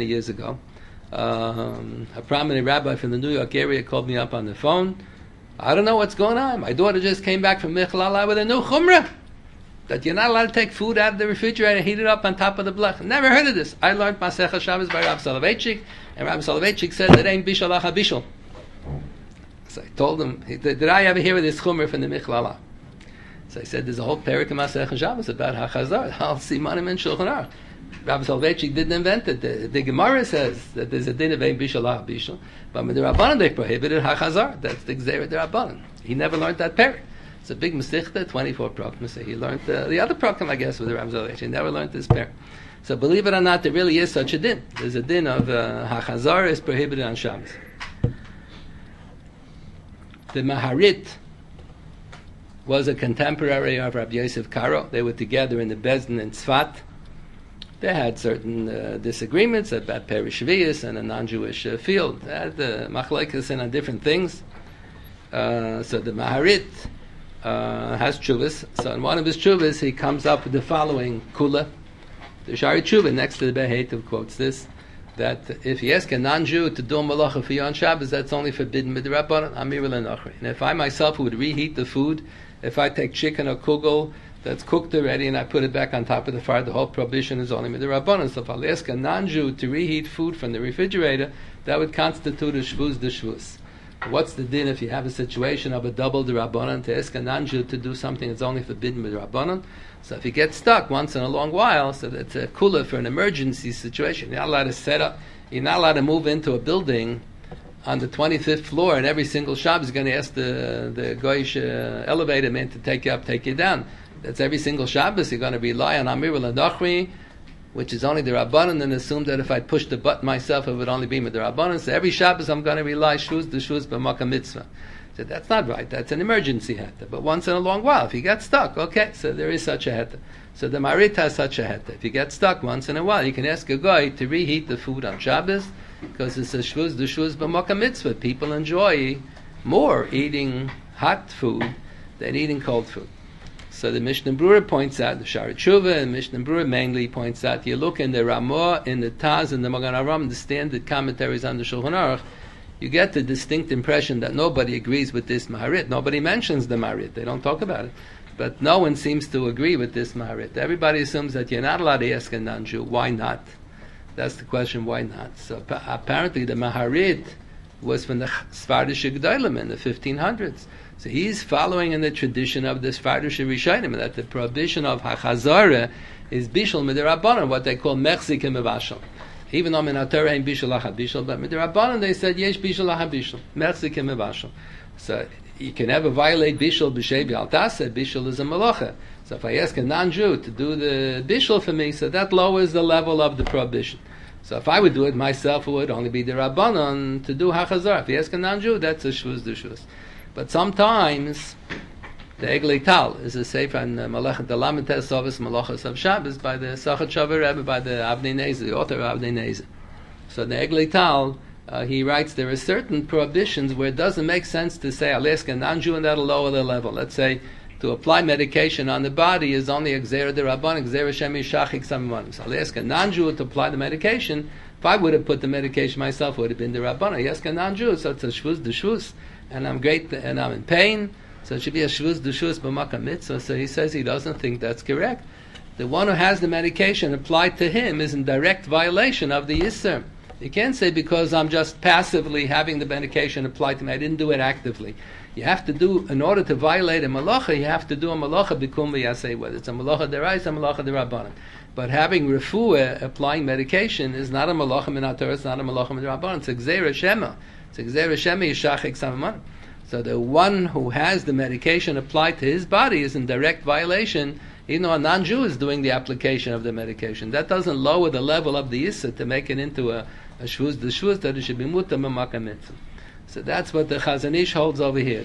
a prominent rabbi from the New York area called me up on the phone. I don't know what's going on. My daughter just came back from Michlala with a new chumrah that you're not allowed to take food out of the refrigerator and heat it up on top of the blech. Never heard of this. I learned Masechah Shabbos by Rabbi Soloveitchik, and Rabbi Soloveitchik said that ain't bishul lacha bishul. So I told him, did I ever hear of this chumrah from the Michlala? So I said, there's a whole parak in Masechah Shabbos about hachazar. I'll see manim in Shulchan Aruch. Rabbi Soloveitchik didn't invent it. The Gemara says that there's a din of ein bishul lacha bishul, but with the Rabbanan they prohibited hachazar. That's the Gzeirah the Rabbanan. He never learned that parak. It's a big Masechta, 24 prakim. So he learned the other prakim, I guess, with the Rabbi Soloveitchik. He never learned this parak. So believe it or not, there really is such a din. There's a din of hachazar is prohibited on Shabbos. The Maharit was a contemporary of Rabbi Yosef Karo. They were together in the Bezdin in Tzfat. They had certain disagreements about Perish Shvius and a non-Jewish field. They had machlekes and on different things. So the Maharit has tshuvas. So in one of his tshuvas, he comes up with the following kula. The Shari Tshuva next to the Beheitav quotes this, that if you ask a non-Jew to do a malacha for you on Shabbos, that's only forbidden with the Rabbanan, Amir l'Nochri. And if I myself would reheat the food, if I take chicken or kugel that's cooked already and I put it back on top of the fire, the whole prohibition is only with the Rabbanan. So if I ask a non-Jew to reheat food from the refrigerator, that would constitute a shvuz de shvuz. What's the din if you have a situation of a double the Rabbanan to ask a non-Jew to do something that's only forbidden with Rabbanan? So if you get stuck once in a long while, so that's a kula for an emergency situation. You're not allowed to set up, you're not allowed to move into a building on the 25th floor and every single Shabbos is going to ask the Goyish elevator man to take you up, take you down. That's every single Shabbos. You're going to rely on Amir l'Nochri, which is only the Rabbanan, and assume that if I push the button myself, it would only be with the Rabbanan. So every Shabbos I'm going to rely shuz b'makam mitzvah. So that's not right. That's an emergency heta. But once in a long while, if you get stuck, okay, so there is such a heta. So the Marit has such a heta. If you get stuck once in a while, you can ask a guy to reheat the food on Shabbos, because it's a shvuz b'makam mitzvah. People enjoy more eating hot food than eating cold food. So the Mishnah Brura points out, the Shari Tshuva and Mishnah Brura mainly points out, you look in the Ramah, in the Taz, and the Magen Avraham, the standard commentaries on the Shulchan Aruch, you get the distinct impression that nobody agrees with this Maharit. Nobody mentions the Maharit. They don't talk about it. But no one seems to agree with this Maharit. Everybody assumes that you're not allowed to ask a non-Jew. Why not? That's the question, why not? So apparently the Maharit was from the Sfardish Gdolim in the 1500s. So he's following in the tradition of the Sfardish Rishonim, that the prohibition of Hachazara is Bishul Midirabbanan, what they call Mechzik Mevashal. Even though in Torah ain't Bishul Lacha Bishul, but Midirabbanan they said Yesh Bishul Lacha Bishul, Mechzik Mevashal. So you can never violate Bishul B'Shei B'Altasa. Bishul is a malacha. So if I ask a non-Jew to do the Bishul for me, so that lowers the level of the prohibition. So if I would do it myself, it would only be the Rabbanan to do Hachazar. If you ask a non-Jew, that's a shvuz d'shvuz. But sometimes the Eglei Tal is a sefer on Malachat Dalamet Tesovus Malachas of Shabbos by the Sachat Shavar Rebbe, by the Avnei Nezer, the author of Avnei Nezer. So the Eglei Tal, he writes there are certain prohibitions where it doesn't make sense to say I'll ask a non-Jew and that'll lower the level. Let's say to apply medication on the body is only a Gzeira de Rabban, Gzeira Shem Yishachik Samimanim. So I'll ask a non-Jew to apply the medication. If I would have put the medication myself, it would have been the Rabban. I ask a non-Jew, so it's a shvuz d'shvuz, and I'm great, and I'm in pain, so it should be a shvuz d'shvuz b'makam mitzvah. So he says he doesn't think that's correct. The one who has the medication applied to him is in direct violation of the Yisr. You can't say because I'm just passively having the medication applied to me, I didn't do it actively. You have to do, in order to violate a malacha, you have to do a malacha bikum v'yaseh, whether it's a malacha derais, a malacha derabanan. But having refuah, applying medication, is not a malacha min haTorah, it's not a malacha min derabanan. It's a gzeira shema. It's a gzeira shema yishachik samaman. So the one who has the medication applied to his body is in direct violation. Even though a non-Jew is doing the application of the medication, that doesn't lower the level of the Issa to make it into a shvuz d'shvuz that it should be mutar b'makom mitzvah. So that's what the Chazon Ish holds over here.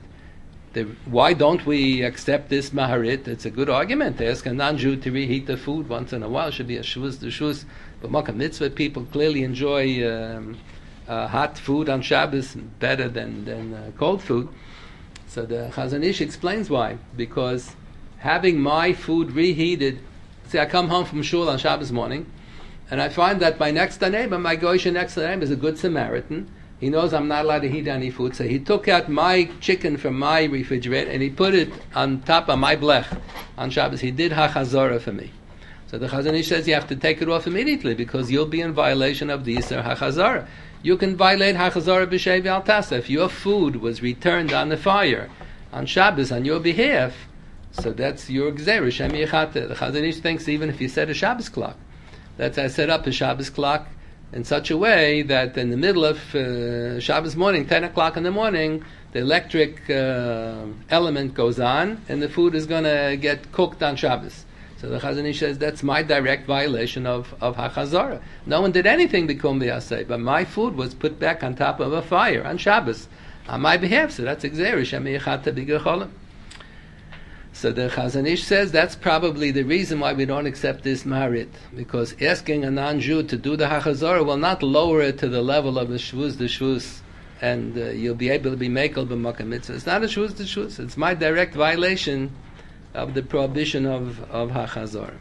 Why don't we accept this maharit? It's a good argument. They ask a non-Jew to reheat the food once in a while. It should be a shvuz d'shvuz. But b'makom mitzvah, people clearly enjoy hot food on Shabbos better than cold food. So the Chazon Ish explains why. Because having my food reheated, see, I come home from shul on Shabbos morning, and I find that my next door neighbor, my goyish next door neighbor, is a good Samaritan. He knows I'm not allowed to heat any food, so he took out my chicken from my refrigerator and he put it on top of my blech on Shabbos. He did hachazorah for me. So the Chazon Ish says you have to take it off immediately because you'll be in violation of the Yisur hachazorah. You can violate hachazorah b'shevi al tasa. If your food was returned on the fire on Shabbos on your behalf, so that's your gzera, Shem Yechata. The Chazon Ish thinks even if you set a Shabbos clock, that's I set up a Shabbos clock in such a way that in the middle of Shabbos morning, 10 o'clock in the morning, the electric element goes on and the food is going to get cooked on Shabbos. So the Chazon Ish says that's my direct violation of hachazorah. No one did anything b'kum b'yaseh, but my food was put back on top of a fire on Shabbos on my behalf. So that's gzera, Shem Yechata b'gecholim. So the Chazon Ish says that's probably the reason why we don't accept this maharit, because asking a non-Jew to do the hachazorah will not lower it to the level of a shvuz d'shvuz, and you'll be able to be mekel b'makom mitzvah. It's not a shvuz d'shvuz. It's my direct violation of the prohibition of hachazorah.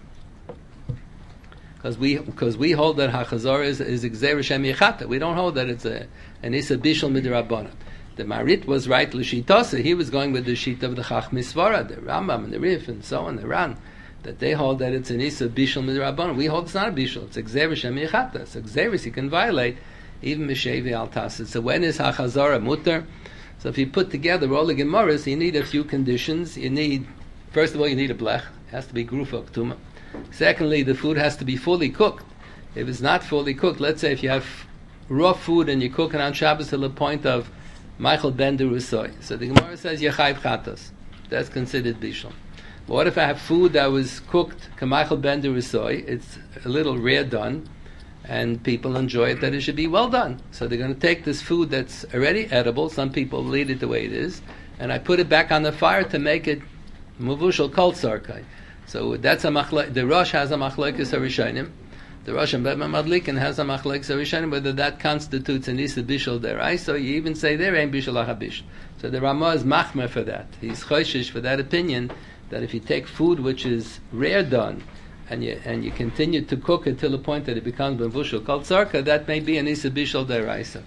Because we hold that hachazorah is gzera Shem Yechata. We don't hold that it's an isa bishul midrabanan. The Marit was right l'shitasa. He was going with the sheet of the Chachmei Svara, the Rambam and the Rif and so on, the Ran, that they hold that it's an isa bishul midrabanan. We hold it's not a bishul. It's a gzera Shem Yechata. It's a gzera you can violate even mishevi al tasa. So when is hachazorah mutar? So if you put together all the Gemaras, you need a few conditions. You need, first of all, you need a blech. It has to be grufa ktuma. Secondly, the food has to be fully cooked. If it's not fully cooked, let's say if you have raw food and you cook it on Shabbos to the point of Michael ben Derusoy. So the Gemara says Yechayv Chatos. That's considered bishul. But what if I have food that was cooked Michael ben Derusoy? It's a little rare done, and people enjoy it that it should be well done. So they're going to take this food that's already edible. Some people will eat it the way it is, and I put it back on the fire to make it muvushal kol sarkai. So that's the Rosh has a machlokes harishonim. The Rosh and Bet Madlikin has a machlokes harishonim whether that constitutes an isa bishul derai. So you even say there ain't bishul achabish. So the Ramah is machmer for that. He's choshish for that opinion that if you take food which is rare done and you continue to cook it till the point that it becomes benvushul kol tzarka, that may be an isa bishul deraisa.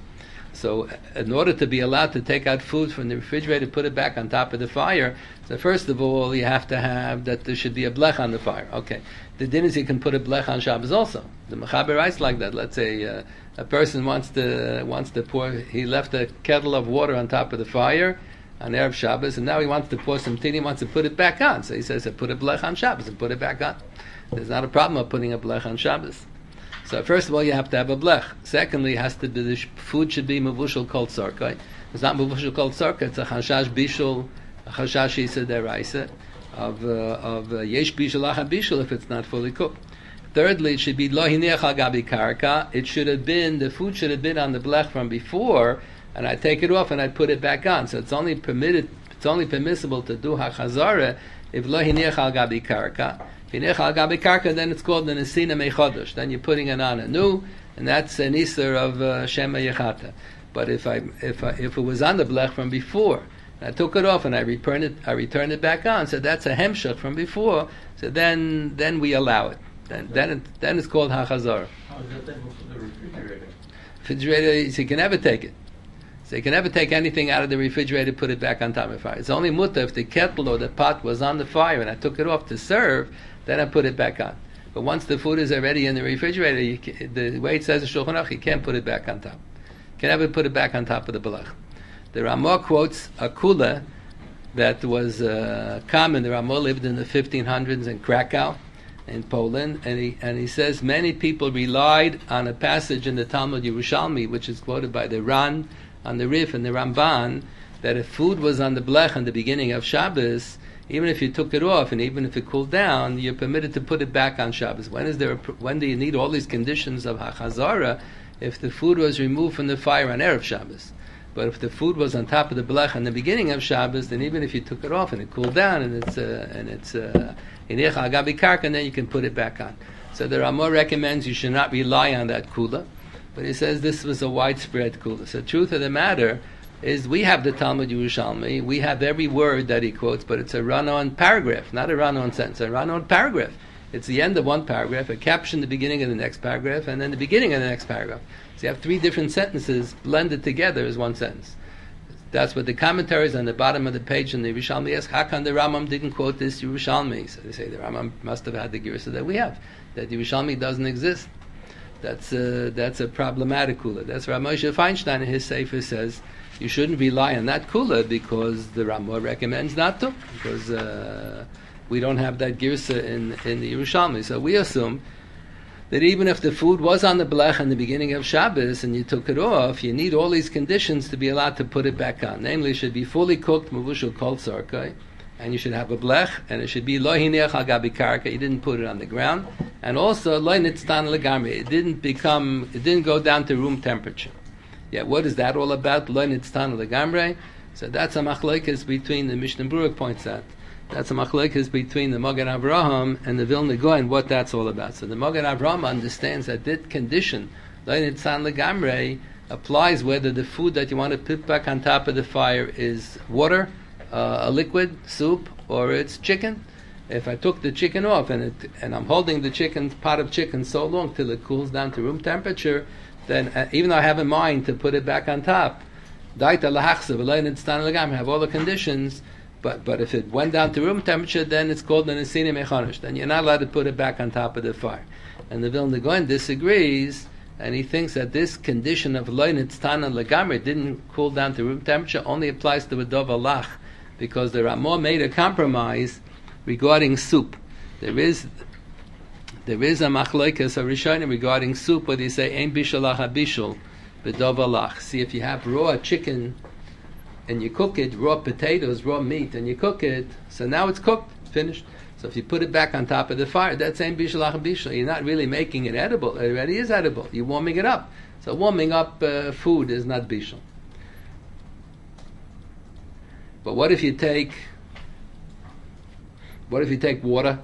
So in order to be allowed to take out food from the refrigerator, put it back on top of the fire, so first of all you have to have that there should be a blech on the fire. Okay. The din is you can put a blech on Shabbos also. The Mechaber writes like that. Let's say a person wants to pour, he left a kettle of water on top of the fire on Erev Shabbos, and now he wants to pour some tea, he wants to put it back on. So he says, put a blech on Shabbos and put it back on. There's not a problem of putting a blech on Shabbos. So first of all, you have to have a blech. Secondly, it has to be, the food should be mavushal kol tzarkai. It's not mavushal kol tzarkai, it's a chashash bishul, a chashash isa deraisa, of yesh bishul acha bishul if it's not fully cooked. Thirdly, it should be lo hiniach al gabi karka. It should have been, the food should have been on the blech from before, and I take it off and I put it back on. So it's only permissible to do hachazara if lo hiniach al gabi karka. Hiniach al gabi karka, then it's called an esina mechodosh. Then you're putting it on anew, and that's an iser of shema yechata. But if it was on the blech from before, I took it off and I returned it back on. So that's a hemshach from before. So then we allow it. Then it's called hachazar. How is that then for the refrigerator? Refrigerator, so you can never take it. So you can never take anything out of the refrigerator, put it back on top of the fire. It's only mutter if the kettle or the pot was on the fire and I took it off to serve, then I put it back on. But once the food is already in the refrigerator, the way it says in Shulchan Aruch, you can't put it back on top. You can never put it back on top of the balach. The Ramah quotes a kula that was common. The Ramah lived in the 1500s in Krakow, in Poland, and he says many people relied on a passage in the Talmud Yerushalmi, which is quoted by the Ran on the Rif and the Ramban, that if food was on the blech in the beginning of Shabbos, even if you took it off and even if it cooled down, you're permitted to put it back on Shabbos. When do you need all these conditions of hachazara if the food was removed from the fire on Erev Shabbos? But if the food was on top of the blech in the beginning of Shabbos, then even if you took it off and it cooled down and it's inicha agabi karka, and then you can put it back on. So the Ramah recommends you should not rely on that kula, but he says this was a widespread kula. So the truth of the matter is we have the Talmud Yerushalmi, we have every word that he quotes, but it's a run-on paragraph, not a run-on sentence, a run-on paragraph. It's the end of one paragraph, a caption the beginning of the next paragraph, and then the beginning of the next paragraph. So you have three different sentences blended together as one sentence. That's what the commentaries on the bottom of the page in the Yerushalmi ask, how come the Rambam didn't quote this Yerushalmi? So they say the Rambam must have had the girsa that we have, that Yerushalmi doesn't exist. That's a problematic kula. That's why Moshe Feinstein in his Sefer says you shouldn't rely on that kula because the Ramah recommends not to, because we don't have that girsa in the Yerushalmi. So we assume that even if the food was on the blech in the beginning of Shabbos and you took it off, you need all these conditions to be allowed to put it back on. Namely, it should be fully cooked, mavushal kol tzarkai, and you should have a blech, and it should be lo hineach al gabi karka, you didn't put it on the ground, and also lo nitztan legamri, it didn't go down to room temperature. Yeah, what is that all about? Lo nitztan legamri. So that's a machlokes between the Mishnah Berurah points out. That's a machlokes between the Magen Avraham and the Vilna Gaon, what that's all about. So the Magen Avraham understands that that condition, lo nitztan legamri, applies whether the food that you want to put back on top of the fire is water, a liquid, soup, or it's chicken. If I took the chicken off and I'm holding the pot of chicken so long till it cools down to room temperature, then even though I have in mind to put it back on top, daita lahachsa v'lo nitztan legamri, have all the conditions, but if it went down to room temperature, then it's called an esina mechanish. Then you're not allowed to put it back on top of the fire. And the Vilna Gaon disagrees, and he thinks that this condition of lo nitztan legamri didn't cool down to room temperature only applies to a dov alach, because the Ramah made a compromise regarding soup. There is a machlokes a rishonim regarding soup, where they say ein bishul habishul b'dov alach. See, if you have raw chicken and you cook it, raw potatoes, raw meat, and you cook it, so now it's cooked, finished. So if you put it back on top of the fire, that's ein bishul habishul. You're not really making it edible. It already is edible. You're warming it up. So warming up food is not bishul. But what if you take water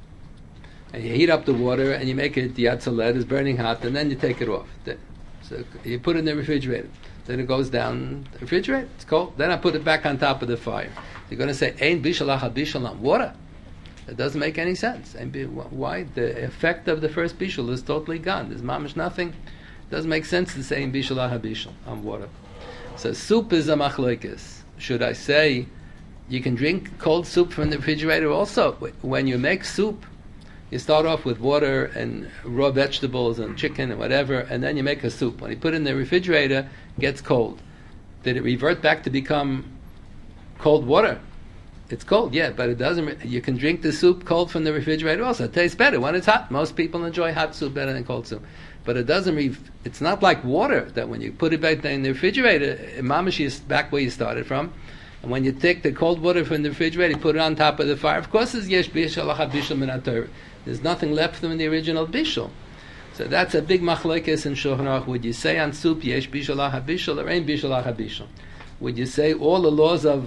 and you heat up the water and you make it yatzalet, it's burning hot, and then you take it off. So you put it in the refrigerator. Then it goes down the refrigerator. It's cold. Then I put it back on top of the fire. You're going to say ein bishul habishul on water? It doesn't make any sense. Why? The effect of the first bishul is totally gone. There's mamish nothing. It doesn't make sense to say ein bishul habishul on water. So soup is a machlokes. Should I say you can drink cold soup from the refrigerator also? When you make soup, you start off with water and raw vegetables and chicken and whatever, and then you make a soup. When you put it in the refrigerator, it gets cold. Did it revert back to become cold water? It's cold, yeah, but it doesn't. You can drink the soup cold from the refrigerator also. It tastes better when it's hot. Most people enjoy hot soup better than cold soup. But it doesn't. It's not like water that when you put it back in the refrigerator, mamash is back where you started from. And when you take the cold water from the refrigerator, you put it on top of the fire. Of course, it's yesh bishul bishul min haTorah. There's nothing left from the original bishul. So that's a big machlokes in Shulchan Aruch. Would you say on soup yesh bishul bishul or ain't bishul bishul? Would you say all the laws of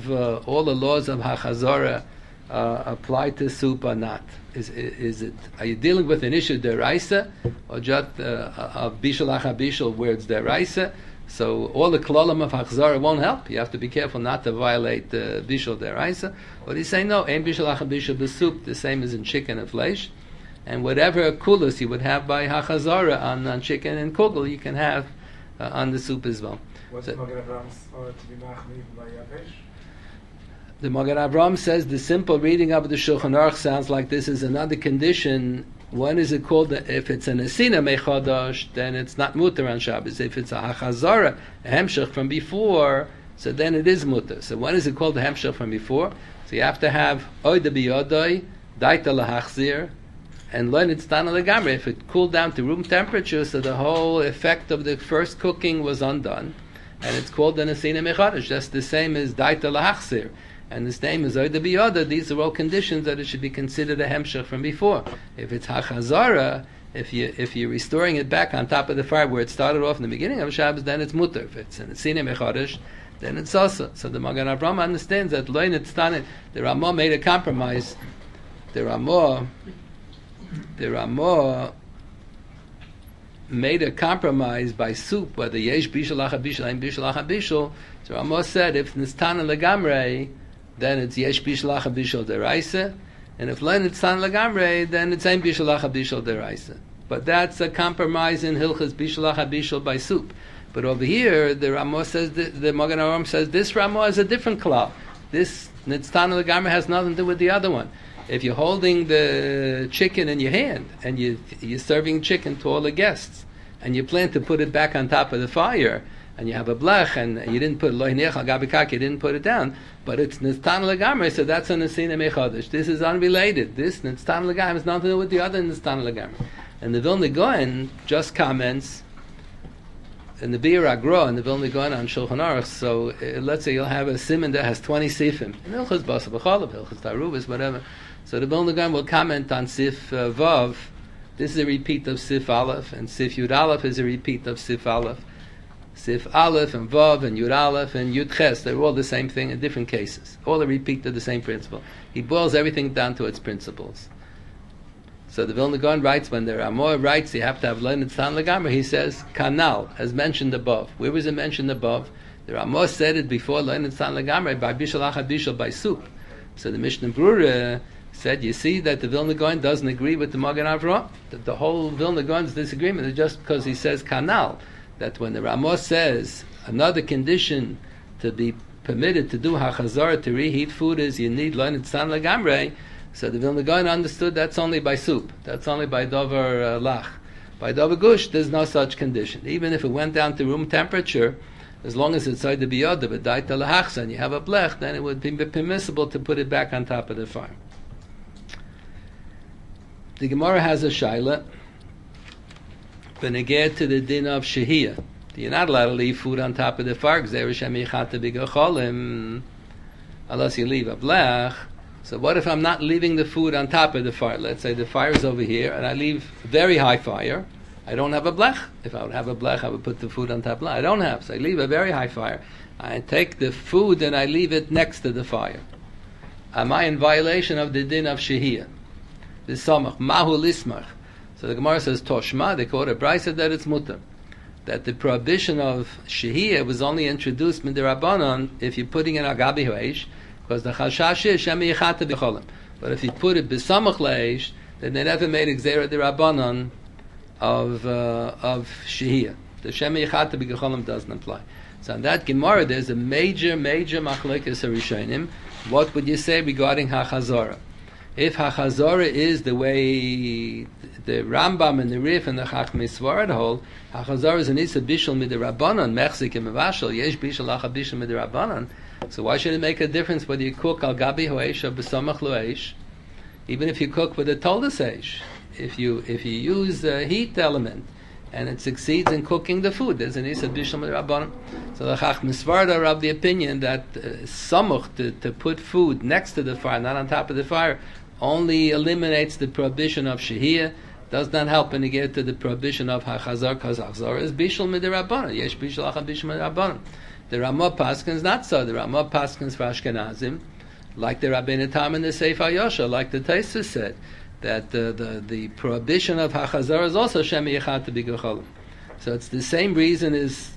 hachazara apply to soup or not? Is it? Are you dealing with an issue deraisa or just of bishul bishul where it's deraisa? So all the klolim of hachazara won't help. You have to be careful not to violate bishul deraisa. Or do you say no? Ein bishul bishul b'soup, the same as in chicken and flesh, and whatever kulus you would have by hachazara on chicken and kugel, you can have on the soup as well. What's the Magen Avraham to be machmir by Yavesh? The Magen Avraham says the simple reading of the Shulchan Aruch sounds like this is another condition. When is it called? If it's an esina mechadash, then it's not mutar on Shabbos. If it's a hachazara, a hemshech from before, so then it is mutar. So when is it called a hemshech from before? So you have to have oida biyodai, daita lahachzir, and lo nitztan legamri. If it cooled down to room temperature, so the whole effect of the first cooking was undone. and it's called an Asina Mechadish, just the same as Daita Lahachsir. And the name is Oida Biyada. These are all conditions that it should be considered a hemshech from before. If it's Hachazara, if you're restoring it back on top of the fire where it started off in the beginning of Shabbos, then it's mutter. If it's an Asina Mechadish, then it's also. So the Magen Avraham understands that Lo Nitztanen, the Ramah made a compromise. The Ramah made a compromise by soup, whether yesh bishul acha bishul, ein bishul acha bishul. So Ramah said, if nitztanen legamrei, then it's yesh bishul acha bishul deraisa, and if lo nitztanen legamrei, then it's ein bishul acha bishul deraisa. But that's a compromise in hilchas bishul acha bishul by soup. But over here, the Ramah says, the Magen Avraham says, this Ramah is a different klal. This nitztanen legamrei has nothing to do with the other one. If you're holding the chicken in your hand and you're serving chicken to all the guests and you plan to put it back on top of the fire and you have a blech and you didn't put lo hinech al gabi kak, you didn't put it down, but it's nitztan legamrei, so that's an asina mechadish. This is unrelated. This nitztan legamrei has nothing to do with the other nitztan legamrei. And the Vilna Gaon just comments in the Bir Agra and the Vilna Gaon on Shulchan Aruch. So let's say you'll have a siman that has 20 sifim. Hilchos basa b'chalav, hilchos tarubis, whatever. So the Vilna Gaon will comment on Sif Vav. This is a repeat of Sif Aleph, and Sif Yud Aleph is a repeat of Sif Aleph. Sif Aleph and Vav and Yud Aleph and Yud Ches, they're all the same thing in different cases. All a repeat of the same principle. He boils everything down to its principles. So the Vilna Gaon writes, when the Ramah writes, you have to have Lo Nitztanen Legamrei, he says, Kanal, as mentioned above. Where was it mentioned above? The Ramah said it before Lo Nitztanen Legamrei, by Bishul Acha Bishul, by soup. So the Mishnah Brura said, you see that the Vilna Gaon doesn't agree with the Magen Avraham. That the whole Vilna Gaon's disagreement is just because he says kanal. That when the Ramah says another condition to be permitted to do hachazar, to reheat food, is you need lo nitztanen legamrei. So the Vilna Gaon understood that's only by soup. That's only by dover lach. By dover gush, there's no such condition. Even if it went down to room temperature, as long as it's the biyada, but daita lahachsa, and you have a blech, then it would be permissible to put it back on top of the fire. The Gemara has a shaila, beneged to the din of shehiyah. You're not allowed to leave food on top of the fire, unless you leave a blech. So what if I'm not leaving the food on top of the fire? Let's say the fire is over here, and I leave very high fire. I don't have a blech. If I would have a blech, I would put the food on top. I don't have, so I leave a very high fire. I take the food and I leave it next to the fire. Am I in violation of the din of shehiyah? The samach mahu lismach. So the Gemara says toshma. They quote a brayso that it's mutter. That the prohibition of shehiyah was only introduced midirabanan if you're putting in agabi hoish, because the chashash is shemi yichata b'cholim. But if you put it b'samach leish, then they never made exera dirabanan of shehiyah. The shemi yichata b'cholim doesn't apply. So in that Gemara, there's a major machlekes harishonim. What would you say regarding hachazara? If hachazara is the way the Rambam and the Rif and the Chachmei Svarad hold, hachazara is an isa bishul midirabanan, mechzik and mevashal, yesh bishul acha bishul midirabanan. So why should it make a difference whether you cook al gabi hoesh or b'samach loesh? Even if you cook with a toldas eish, if you use a heat element and it succeeds in cooking the food, there's an isa bishul midirabanan. So the Chachmei Svarad are of the opinion that samuch, to put food next to the fire, not on top of the fire, only eliminates the prohibition of shehiyah, does not help when you get to the prohibition of hachazar, because hachazar is bishul midirabanan. Yesh bishul acha bishul midirabanan. The Ramah paskins not so. The Ramah paskins for Ashkenazim, like the Rabbeinu Tam and the Sefer Yosha, like the Tosfos said, that the prohibition of hachazar is also shemi yichata b'gecholim. So it's the same reason as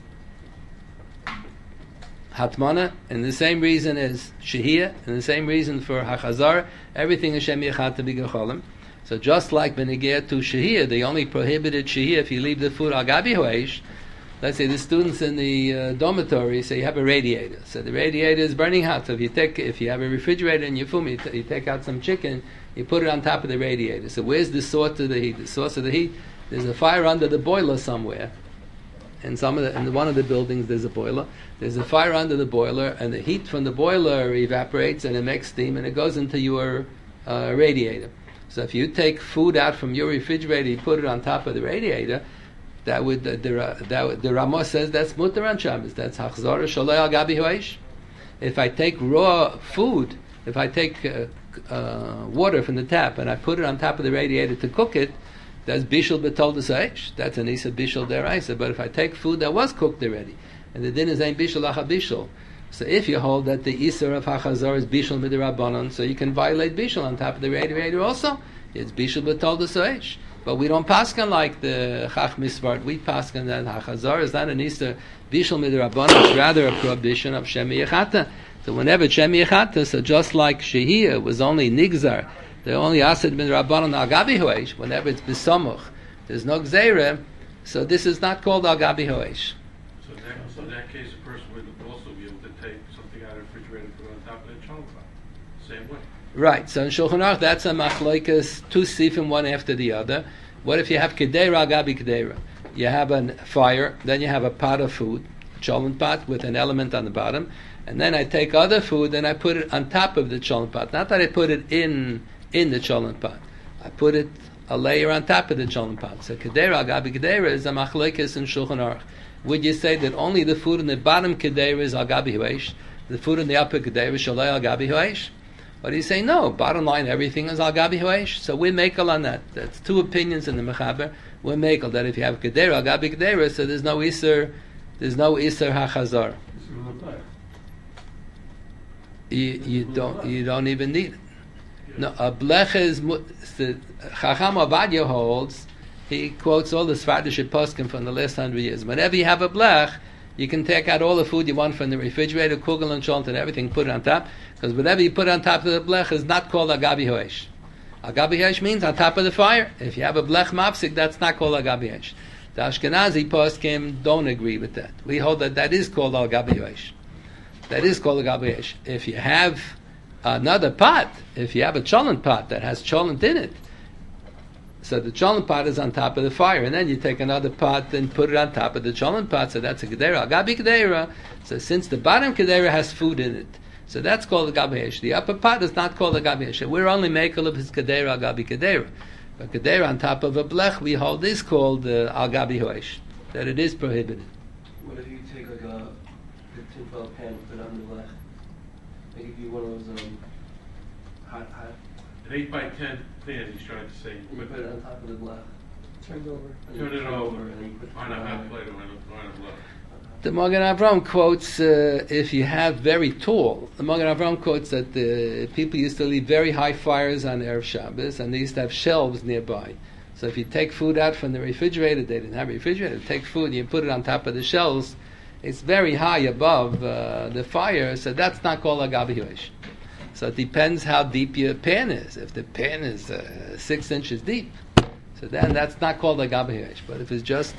hatmana, and the same reason is shehiyah, and the same reason for hachazar. Everything is shem yichata b'gecholim. So just like benegeh to shehiyah, they only prohibited shehiyah if you leave the food al gabi hoesh. Let's say the students in the dormitory say you have a radiator. So the radiator is burning hot. So if you have a refrigerator in your fumi, you take out some chicken, you put it on top of the radiator. So where's the source of the heat? The source of the heat, there's a fire under the boiler somewhere. In one of the buildings there's a boiler. There's a fire under the boiler, and the heat from the boiler evaporates and it makes steam and it goes into your radiator. So if you take food out from your refrigerator, you put it on top of the radiator, the Ramah says that's mutter on Shabbos. That's hachzara shaloi al gabi hoish. If I take raw food, if I take water from the tap and I put it on top of the radiator to cook it, that's bishul betol d'saish. That's an isa bishul deraisa. But if I take food that was cooked already, and the din is ain't bishul acha bishul, so if you hold that the isur of hachazor is bishul midirabanon, so you can violate bishul on top of the radiator also. It's bishul betol d'saish. But we don't paskan like the Chach Misvart. We paskan that hachazor is not an isur bishul midirabanon. It's rather a prohibition of shemi yechata. So whenever shemi yechata, so just like shehiyah was only nigzar, the only asid midirabanon al gabi hoish. Whenever it's bisamuch, there's no gzeira. So this is not called al gabi hoish. So in that case, a person would also be able to take something out of the refrigerator and put it on top of the challah. Same way. Right. So in Shulchan Aruch, that's a machloikas, two sifim, one after the other. What if you have kedera al gabi kedera? You have a fire, then you have a pot of food, cholent pot with an element on the bottom, and then I take other food and I put it on top of the cholent pot. Not that I put it in the cholent pot. I put it a layer on top of the cholent pot. So kedera al gabi kedera is a machloikas in Shulchan Aruch. Would you say that only the food in the bottom kedera is al gabi hoish, the food in the upper kedera is shalai al gabi hoish? But you say no. Bottom line, everything is al gabi hoish. So we're makel on that. That's two opinions in the mechaber. We're makel that if you have kedera al gabi kedera, so there's no iser hachazar. You don't even need it. No, a blech is the Chacham Ovadia holds. He quotes all the Svardish poskim from the last 100 years. Whenever you have a blech, you can take out all the food you want from the refrigerator, kugel and shalt and everything, put it on top. Because whatever you put on top of the blech is not called agabi hoish. Agabi hoish means on top of the fire. If you have a blech mapsik, that's not called agabi hoish. The Ashkenazi poskim don't agree with that. We hold that is called agabi hoish. That is called agabi hoish. If you have another pot, if you have a cholent pot that has cholent in it, so the cholent pot is on top of the fire, and then you take another pot and put it on top of the cholent pot, so that's a kedera, agabi kedera. So since the bottom kedera has food in it, so that's called agabi hoish. The upper pot is not called agabi hoish. We're only makel of his kedera, agabi kedera. But kedera on top of a blech, we hold this called agabi hoish, that it is prohibited. What if you take like a tinfoil pan and put it on the blech? Like if you one of those hot. An 8x10 pan, he's trying to say. You put it on top of the blech. Turned over. Turn it over. And then you put On a hot plate or on a blow. The Magen Avraham quotes, if you have very tall, the Magen Avraham quotes that the people used to leave very high fires on Erev Shabbos, and they used to have shelves nearby. So if you take food out from the refrigerator, they didn't have a refrigerator, take food, you put it on top of the shelves, it's very high above the fire, so that's not called agabi hoish. So it depends how deep your pan is. If the pan is 6 inches deep, so then that's not called agabi hoish. But if it's just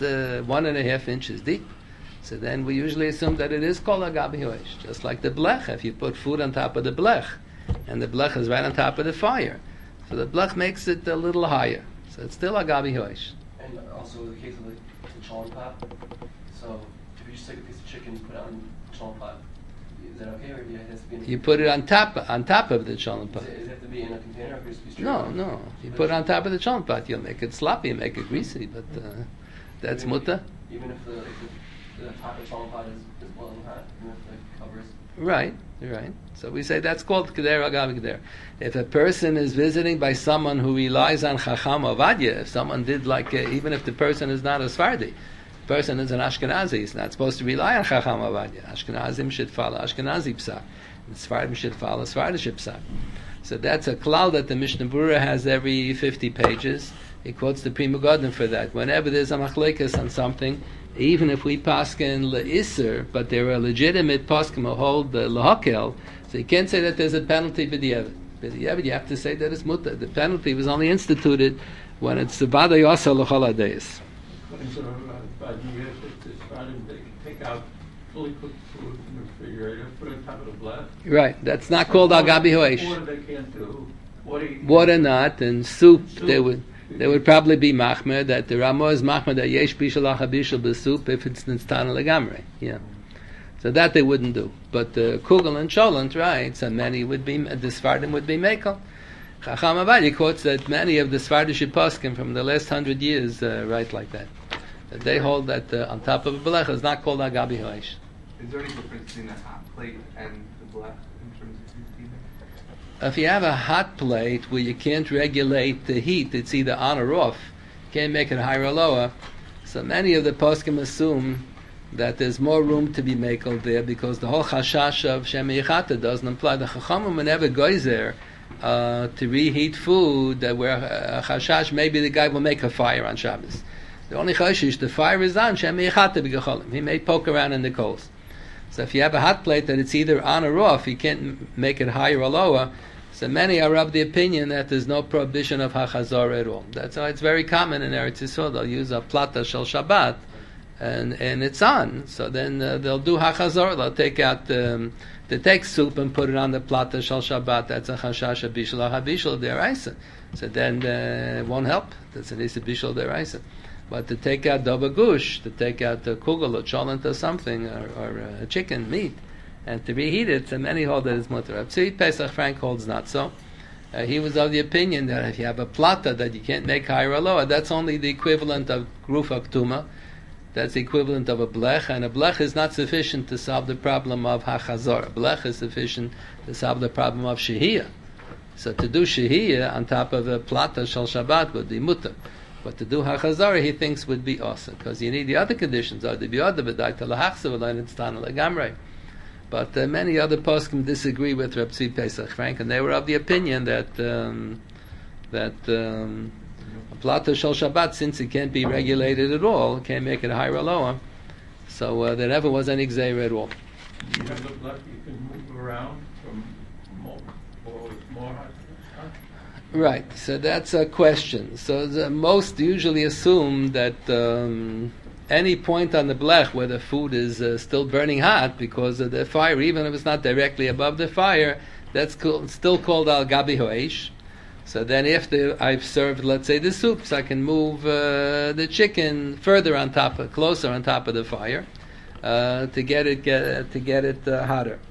1.5 inches deep, so then we usually assume that it is called agabi hoish. Just like the blech, if you put food on top of the blech, and the blech is right on top of the fire, so the blech makes it a little higher. So it's still agabi hoish. And also the case of the cholent pot. So if you just take a piece of chicken and put it on the cholent pot, is that okay, or do it has to be in a You put it on top of the cholent pot. Does it have to be in a container, or just be straight? No. You put it on top of the cholent pot. You'll make it sloppy, you make it greasy, but that's mutter. Even if the top of the cholent pot is boiling hot, even if the cover is... Right. So we say that's called kedera agabi kedera. If a person is visiting by someone who relies on Chacham Ovadia, if someone did even if the person is not a Sfardi, the person is an Ashkenazi, he's not supposed to rely on Chacham Ovadia. Ashkenazim should follow Ashkenazi psak, and Sfardim should follow Sfardish psak. So that's a klal that the Mishnah Berurah has every 50 pages. He quotes the Pri Megadim for that. Whenever there's a machlekes on something, even if we paskin le'isr, but there are legitimate paskin who hold the lehakel, so you can't say that there's a penalty b'diavad. B'diavad, you have to say that it's mutter. The penalty was only instituted when it's vada yasa l'chol hadayis. According to Rabbi years, it's started, they can take out fully cooked food from the refrigerator, put it on top of the blech. Right, that's not called agabi hoish. Water they can't do. Water not, and soup. They would probably be machmer that the Ramah is machmer that yesh bishul acha bishul b'soup if it's nistana legamrei. Yeah, so that they wouldn't do. But kugel and cholent, right? So many would be the Sfardim would be mekel. Chacham Ovadia quotes that many of the Svardish poskim from the last 100 years write like that. That they hold that on top of a blech is not called agabi hoish. Is there any difference between a hot plate and the blech in terms of heating? If you have a hot plate where you can't regulate the heat, it's either on or off. You can't make it higher or lower. So many of the poskim assume that there's more room to be makel there because the whole chashash of Shem Yichata doesn't imply the chachamim whenever goes there to reheat food that where a chashash maybe the guy will make a fire on Shabbos. The only chashish the fire is on Shem Yichata b'gecholim. He may poke around in the coals. So if you have a hot plate that it's either on or off, you can't make it higher or lower. So many are of the opinion that there's no prohibition of hachazor at all. That's why it's very common in Eretz Yisrael. They'll use a plata shel Shabbat, and it's on. So then they'll do hachazor. They'll take out they take soup and put it on the plata shel Shabbat. That's a chashash bishul habishul deraisa. So then it won't help. That's an isa bishul deraisa. But to take out doba gush, to take out the kugel or cholent or something, or chicken meat, and to reheat it, so many hold that it's mutter. Tzvi Pesach Frank holds not so. He was of the opinion that if you have a plata that you can't make higher or lower, that's only the equivalent of grufa ktuma. That's the equivalent of a blech, and a blech is not sufficient to solve the problem of hachazor. A blech is sufficient to solve the problem of shehiyah. So to do shehiyah on top of a plata shel Shabbat would be mutter. But to do hachazor, he thinks would be awesome, because you need the other conditions. Or the biyada b'daita lahachsa v'lein etztana legamrei. But many other poskim disagree with Reb Tzvi Pesach Frank, and they were of the opinion that a plata shel Shabbat, since it can't be regulated at all, can't make it higher or lower, so there never was any gzeira at all. You have the blech you can move around from more hot. Right, so that's a question. So the most usually assume that any point on the blech where the food is still burning hot because of the fire, even if it's not directly above the fire, that's still called al gabi hoesh. So then after I've served, let's say, the soup, so I can move the chicken further on top, closer on top of the fire, to get it hotter.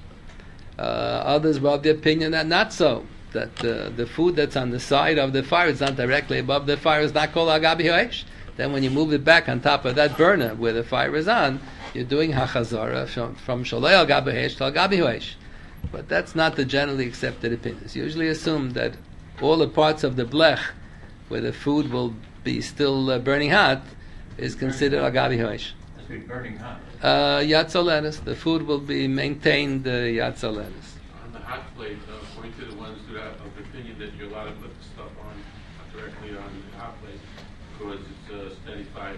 Others were of the opinion that not so. That the food that's on the side of the fire is not directly above the fire is not called agabi hoesh. Then when you move it back on top of that burner where the fire is on, you're doing hachazara from sholei al gabi hoesh to al gabi hoesh. But that's not the generally accepted opinion. It's usually assumed that all the parts of the blech where the food will be still burning hot is considered al gabi hoesh. It's be burning hot. Yatzoleres. The food will be maintained yatzoleres. On the hot plate, point to the ones that are of the opinion that you're allowed to put the stuff on directly on the hot plate because it's a steady fire.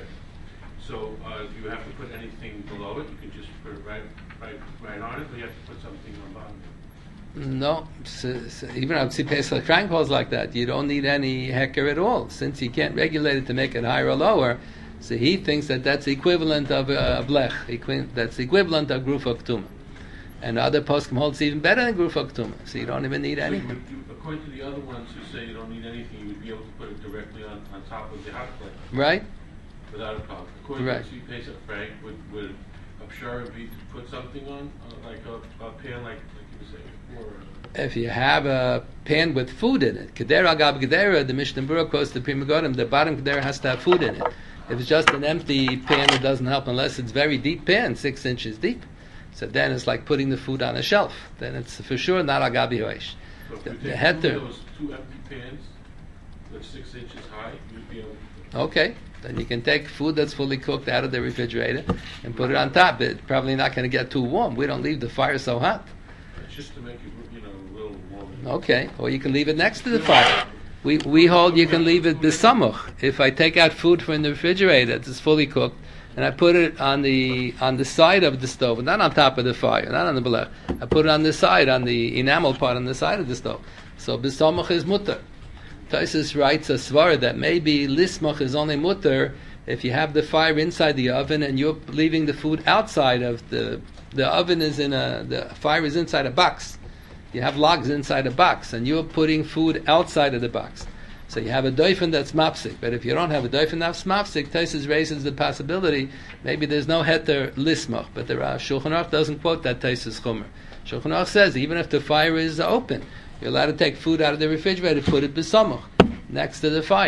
So do you have to put anything below it? You can just put it right on it, or you have to put something on bottom? No, even Tzvi Pesach Frank holds like that. You don't need any hecker at all, since you can't regulate it to make it higher or lower. So he thinks that that's the equivalent of a blech. That's the equivalent of grufa ktuma. And other poskim holds even better than grufa ktuma. So you don't even need anything. According to the other ones who say you don't need anything, you would be able to put it directly on top of the hot plate. Right? Without a problem. According to Tzvi Pesach Frank, would a pshara be to put something on, like a pan, like you were saying before? If you have a pan with food in it, kedera agab kedera, the Mishnah Berurah quotes the Pri Megadim, the bottom kedera has to have food in it. If it's just an empty pan, it doesn't help unless it's very deep pan, 6 inches deep. So then it's like putting the food on a shelf. Then it's for sure not agabi hoesh. So if you The take heter. those 2 empty pans that's 6 inches high, you'd be able to... Okay, then you can take food that's fully cooked out of the refrigerator and put it on top. It's probably not going to get too warm. We don't leave the fire so hot. It's just to make it, a little warm. Okay, or you can leave it next to the fire. We hold you can leave it besamuch. If I take out food from the refrigerator that's fully cooked, and I put it on the side of the stove, not on top of the fire, not on the belech. I put it on the side, on the enamel part on the side of the stove. So besamuch is mutter. Taisus writes a svara that maybe lismach is only mutter if you have the fire inside the oven and you're leaving the food outside of the oven is the fire is inside a box. You have logs inside a box, and you're putting food outside of the box. So you have a doifen that's mapsik, but if you don't have a doifen that's mapsik, Taisus raises the possibility maybe there's no heter lismach, but the Shulchan Aruch doesn't quote that Taisus Chumer. Shulchan Aruch says even if the fire is open, you're allowed to take food out of the refrigerator, put it besamach, next to the fire.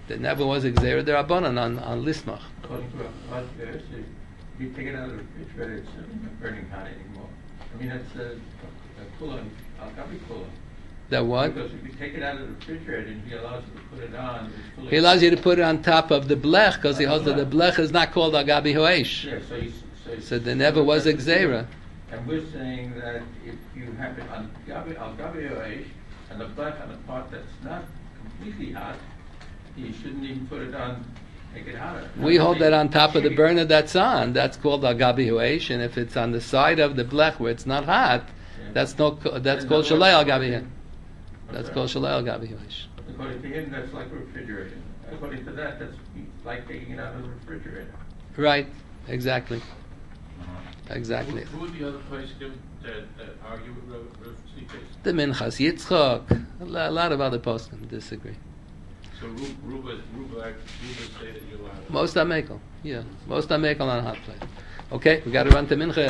There never was a Gzeira Derabanan on Lismach. According to what if you take it out of the refrigerator, it's not burning hot anymore. I mean, it's a Kula, Al-Gabi Kula. That what? Because if you take it out of the refrigerator and he allows you to put it on, it's fully... He allows you to put it on top of the blech because he holds that the blech is not called Agabi Hoesh. Yeah, So there never was a Gzeira. And we're saying that if you have it on Al-Gabi Hoesh and the blech on the part that's not completely hot, you shouldn't even put it on, make it hotter. We hold that on top of the burner that's on. That's called Agabi Hoesh. And if it's on the side of the blech where it's not hot, that's called Shalei Al-Gabi Hoesh. That's called Shalei Al-Gabi Hoesh. According to him, that's like refrigerating. According to that, that's like taking it out of the refrigerator. Right, exactly. Exactly. Who would the other place that argue with Rav Tzvi? The Minchas Yitzchak, a lot of other poskim disagree. So Ruba say that you're allowed. Most Amekel, yeah. Most Amekel on a hot plate. Okay, we got to run to Mincha.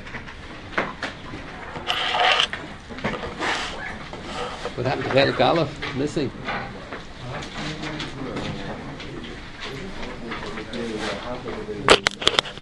What happened to Chelik Aleph? Missing.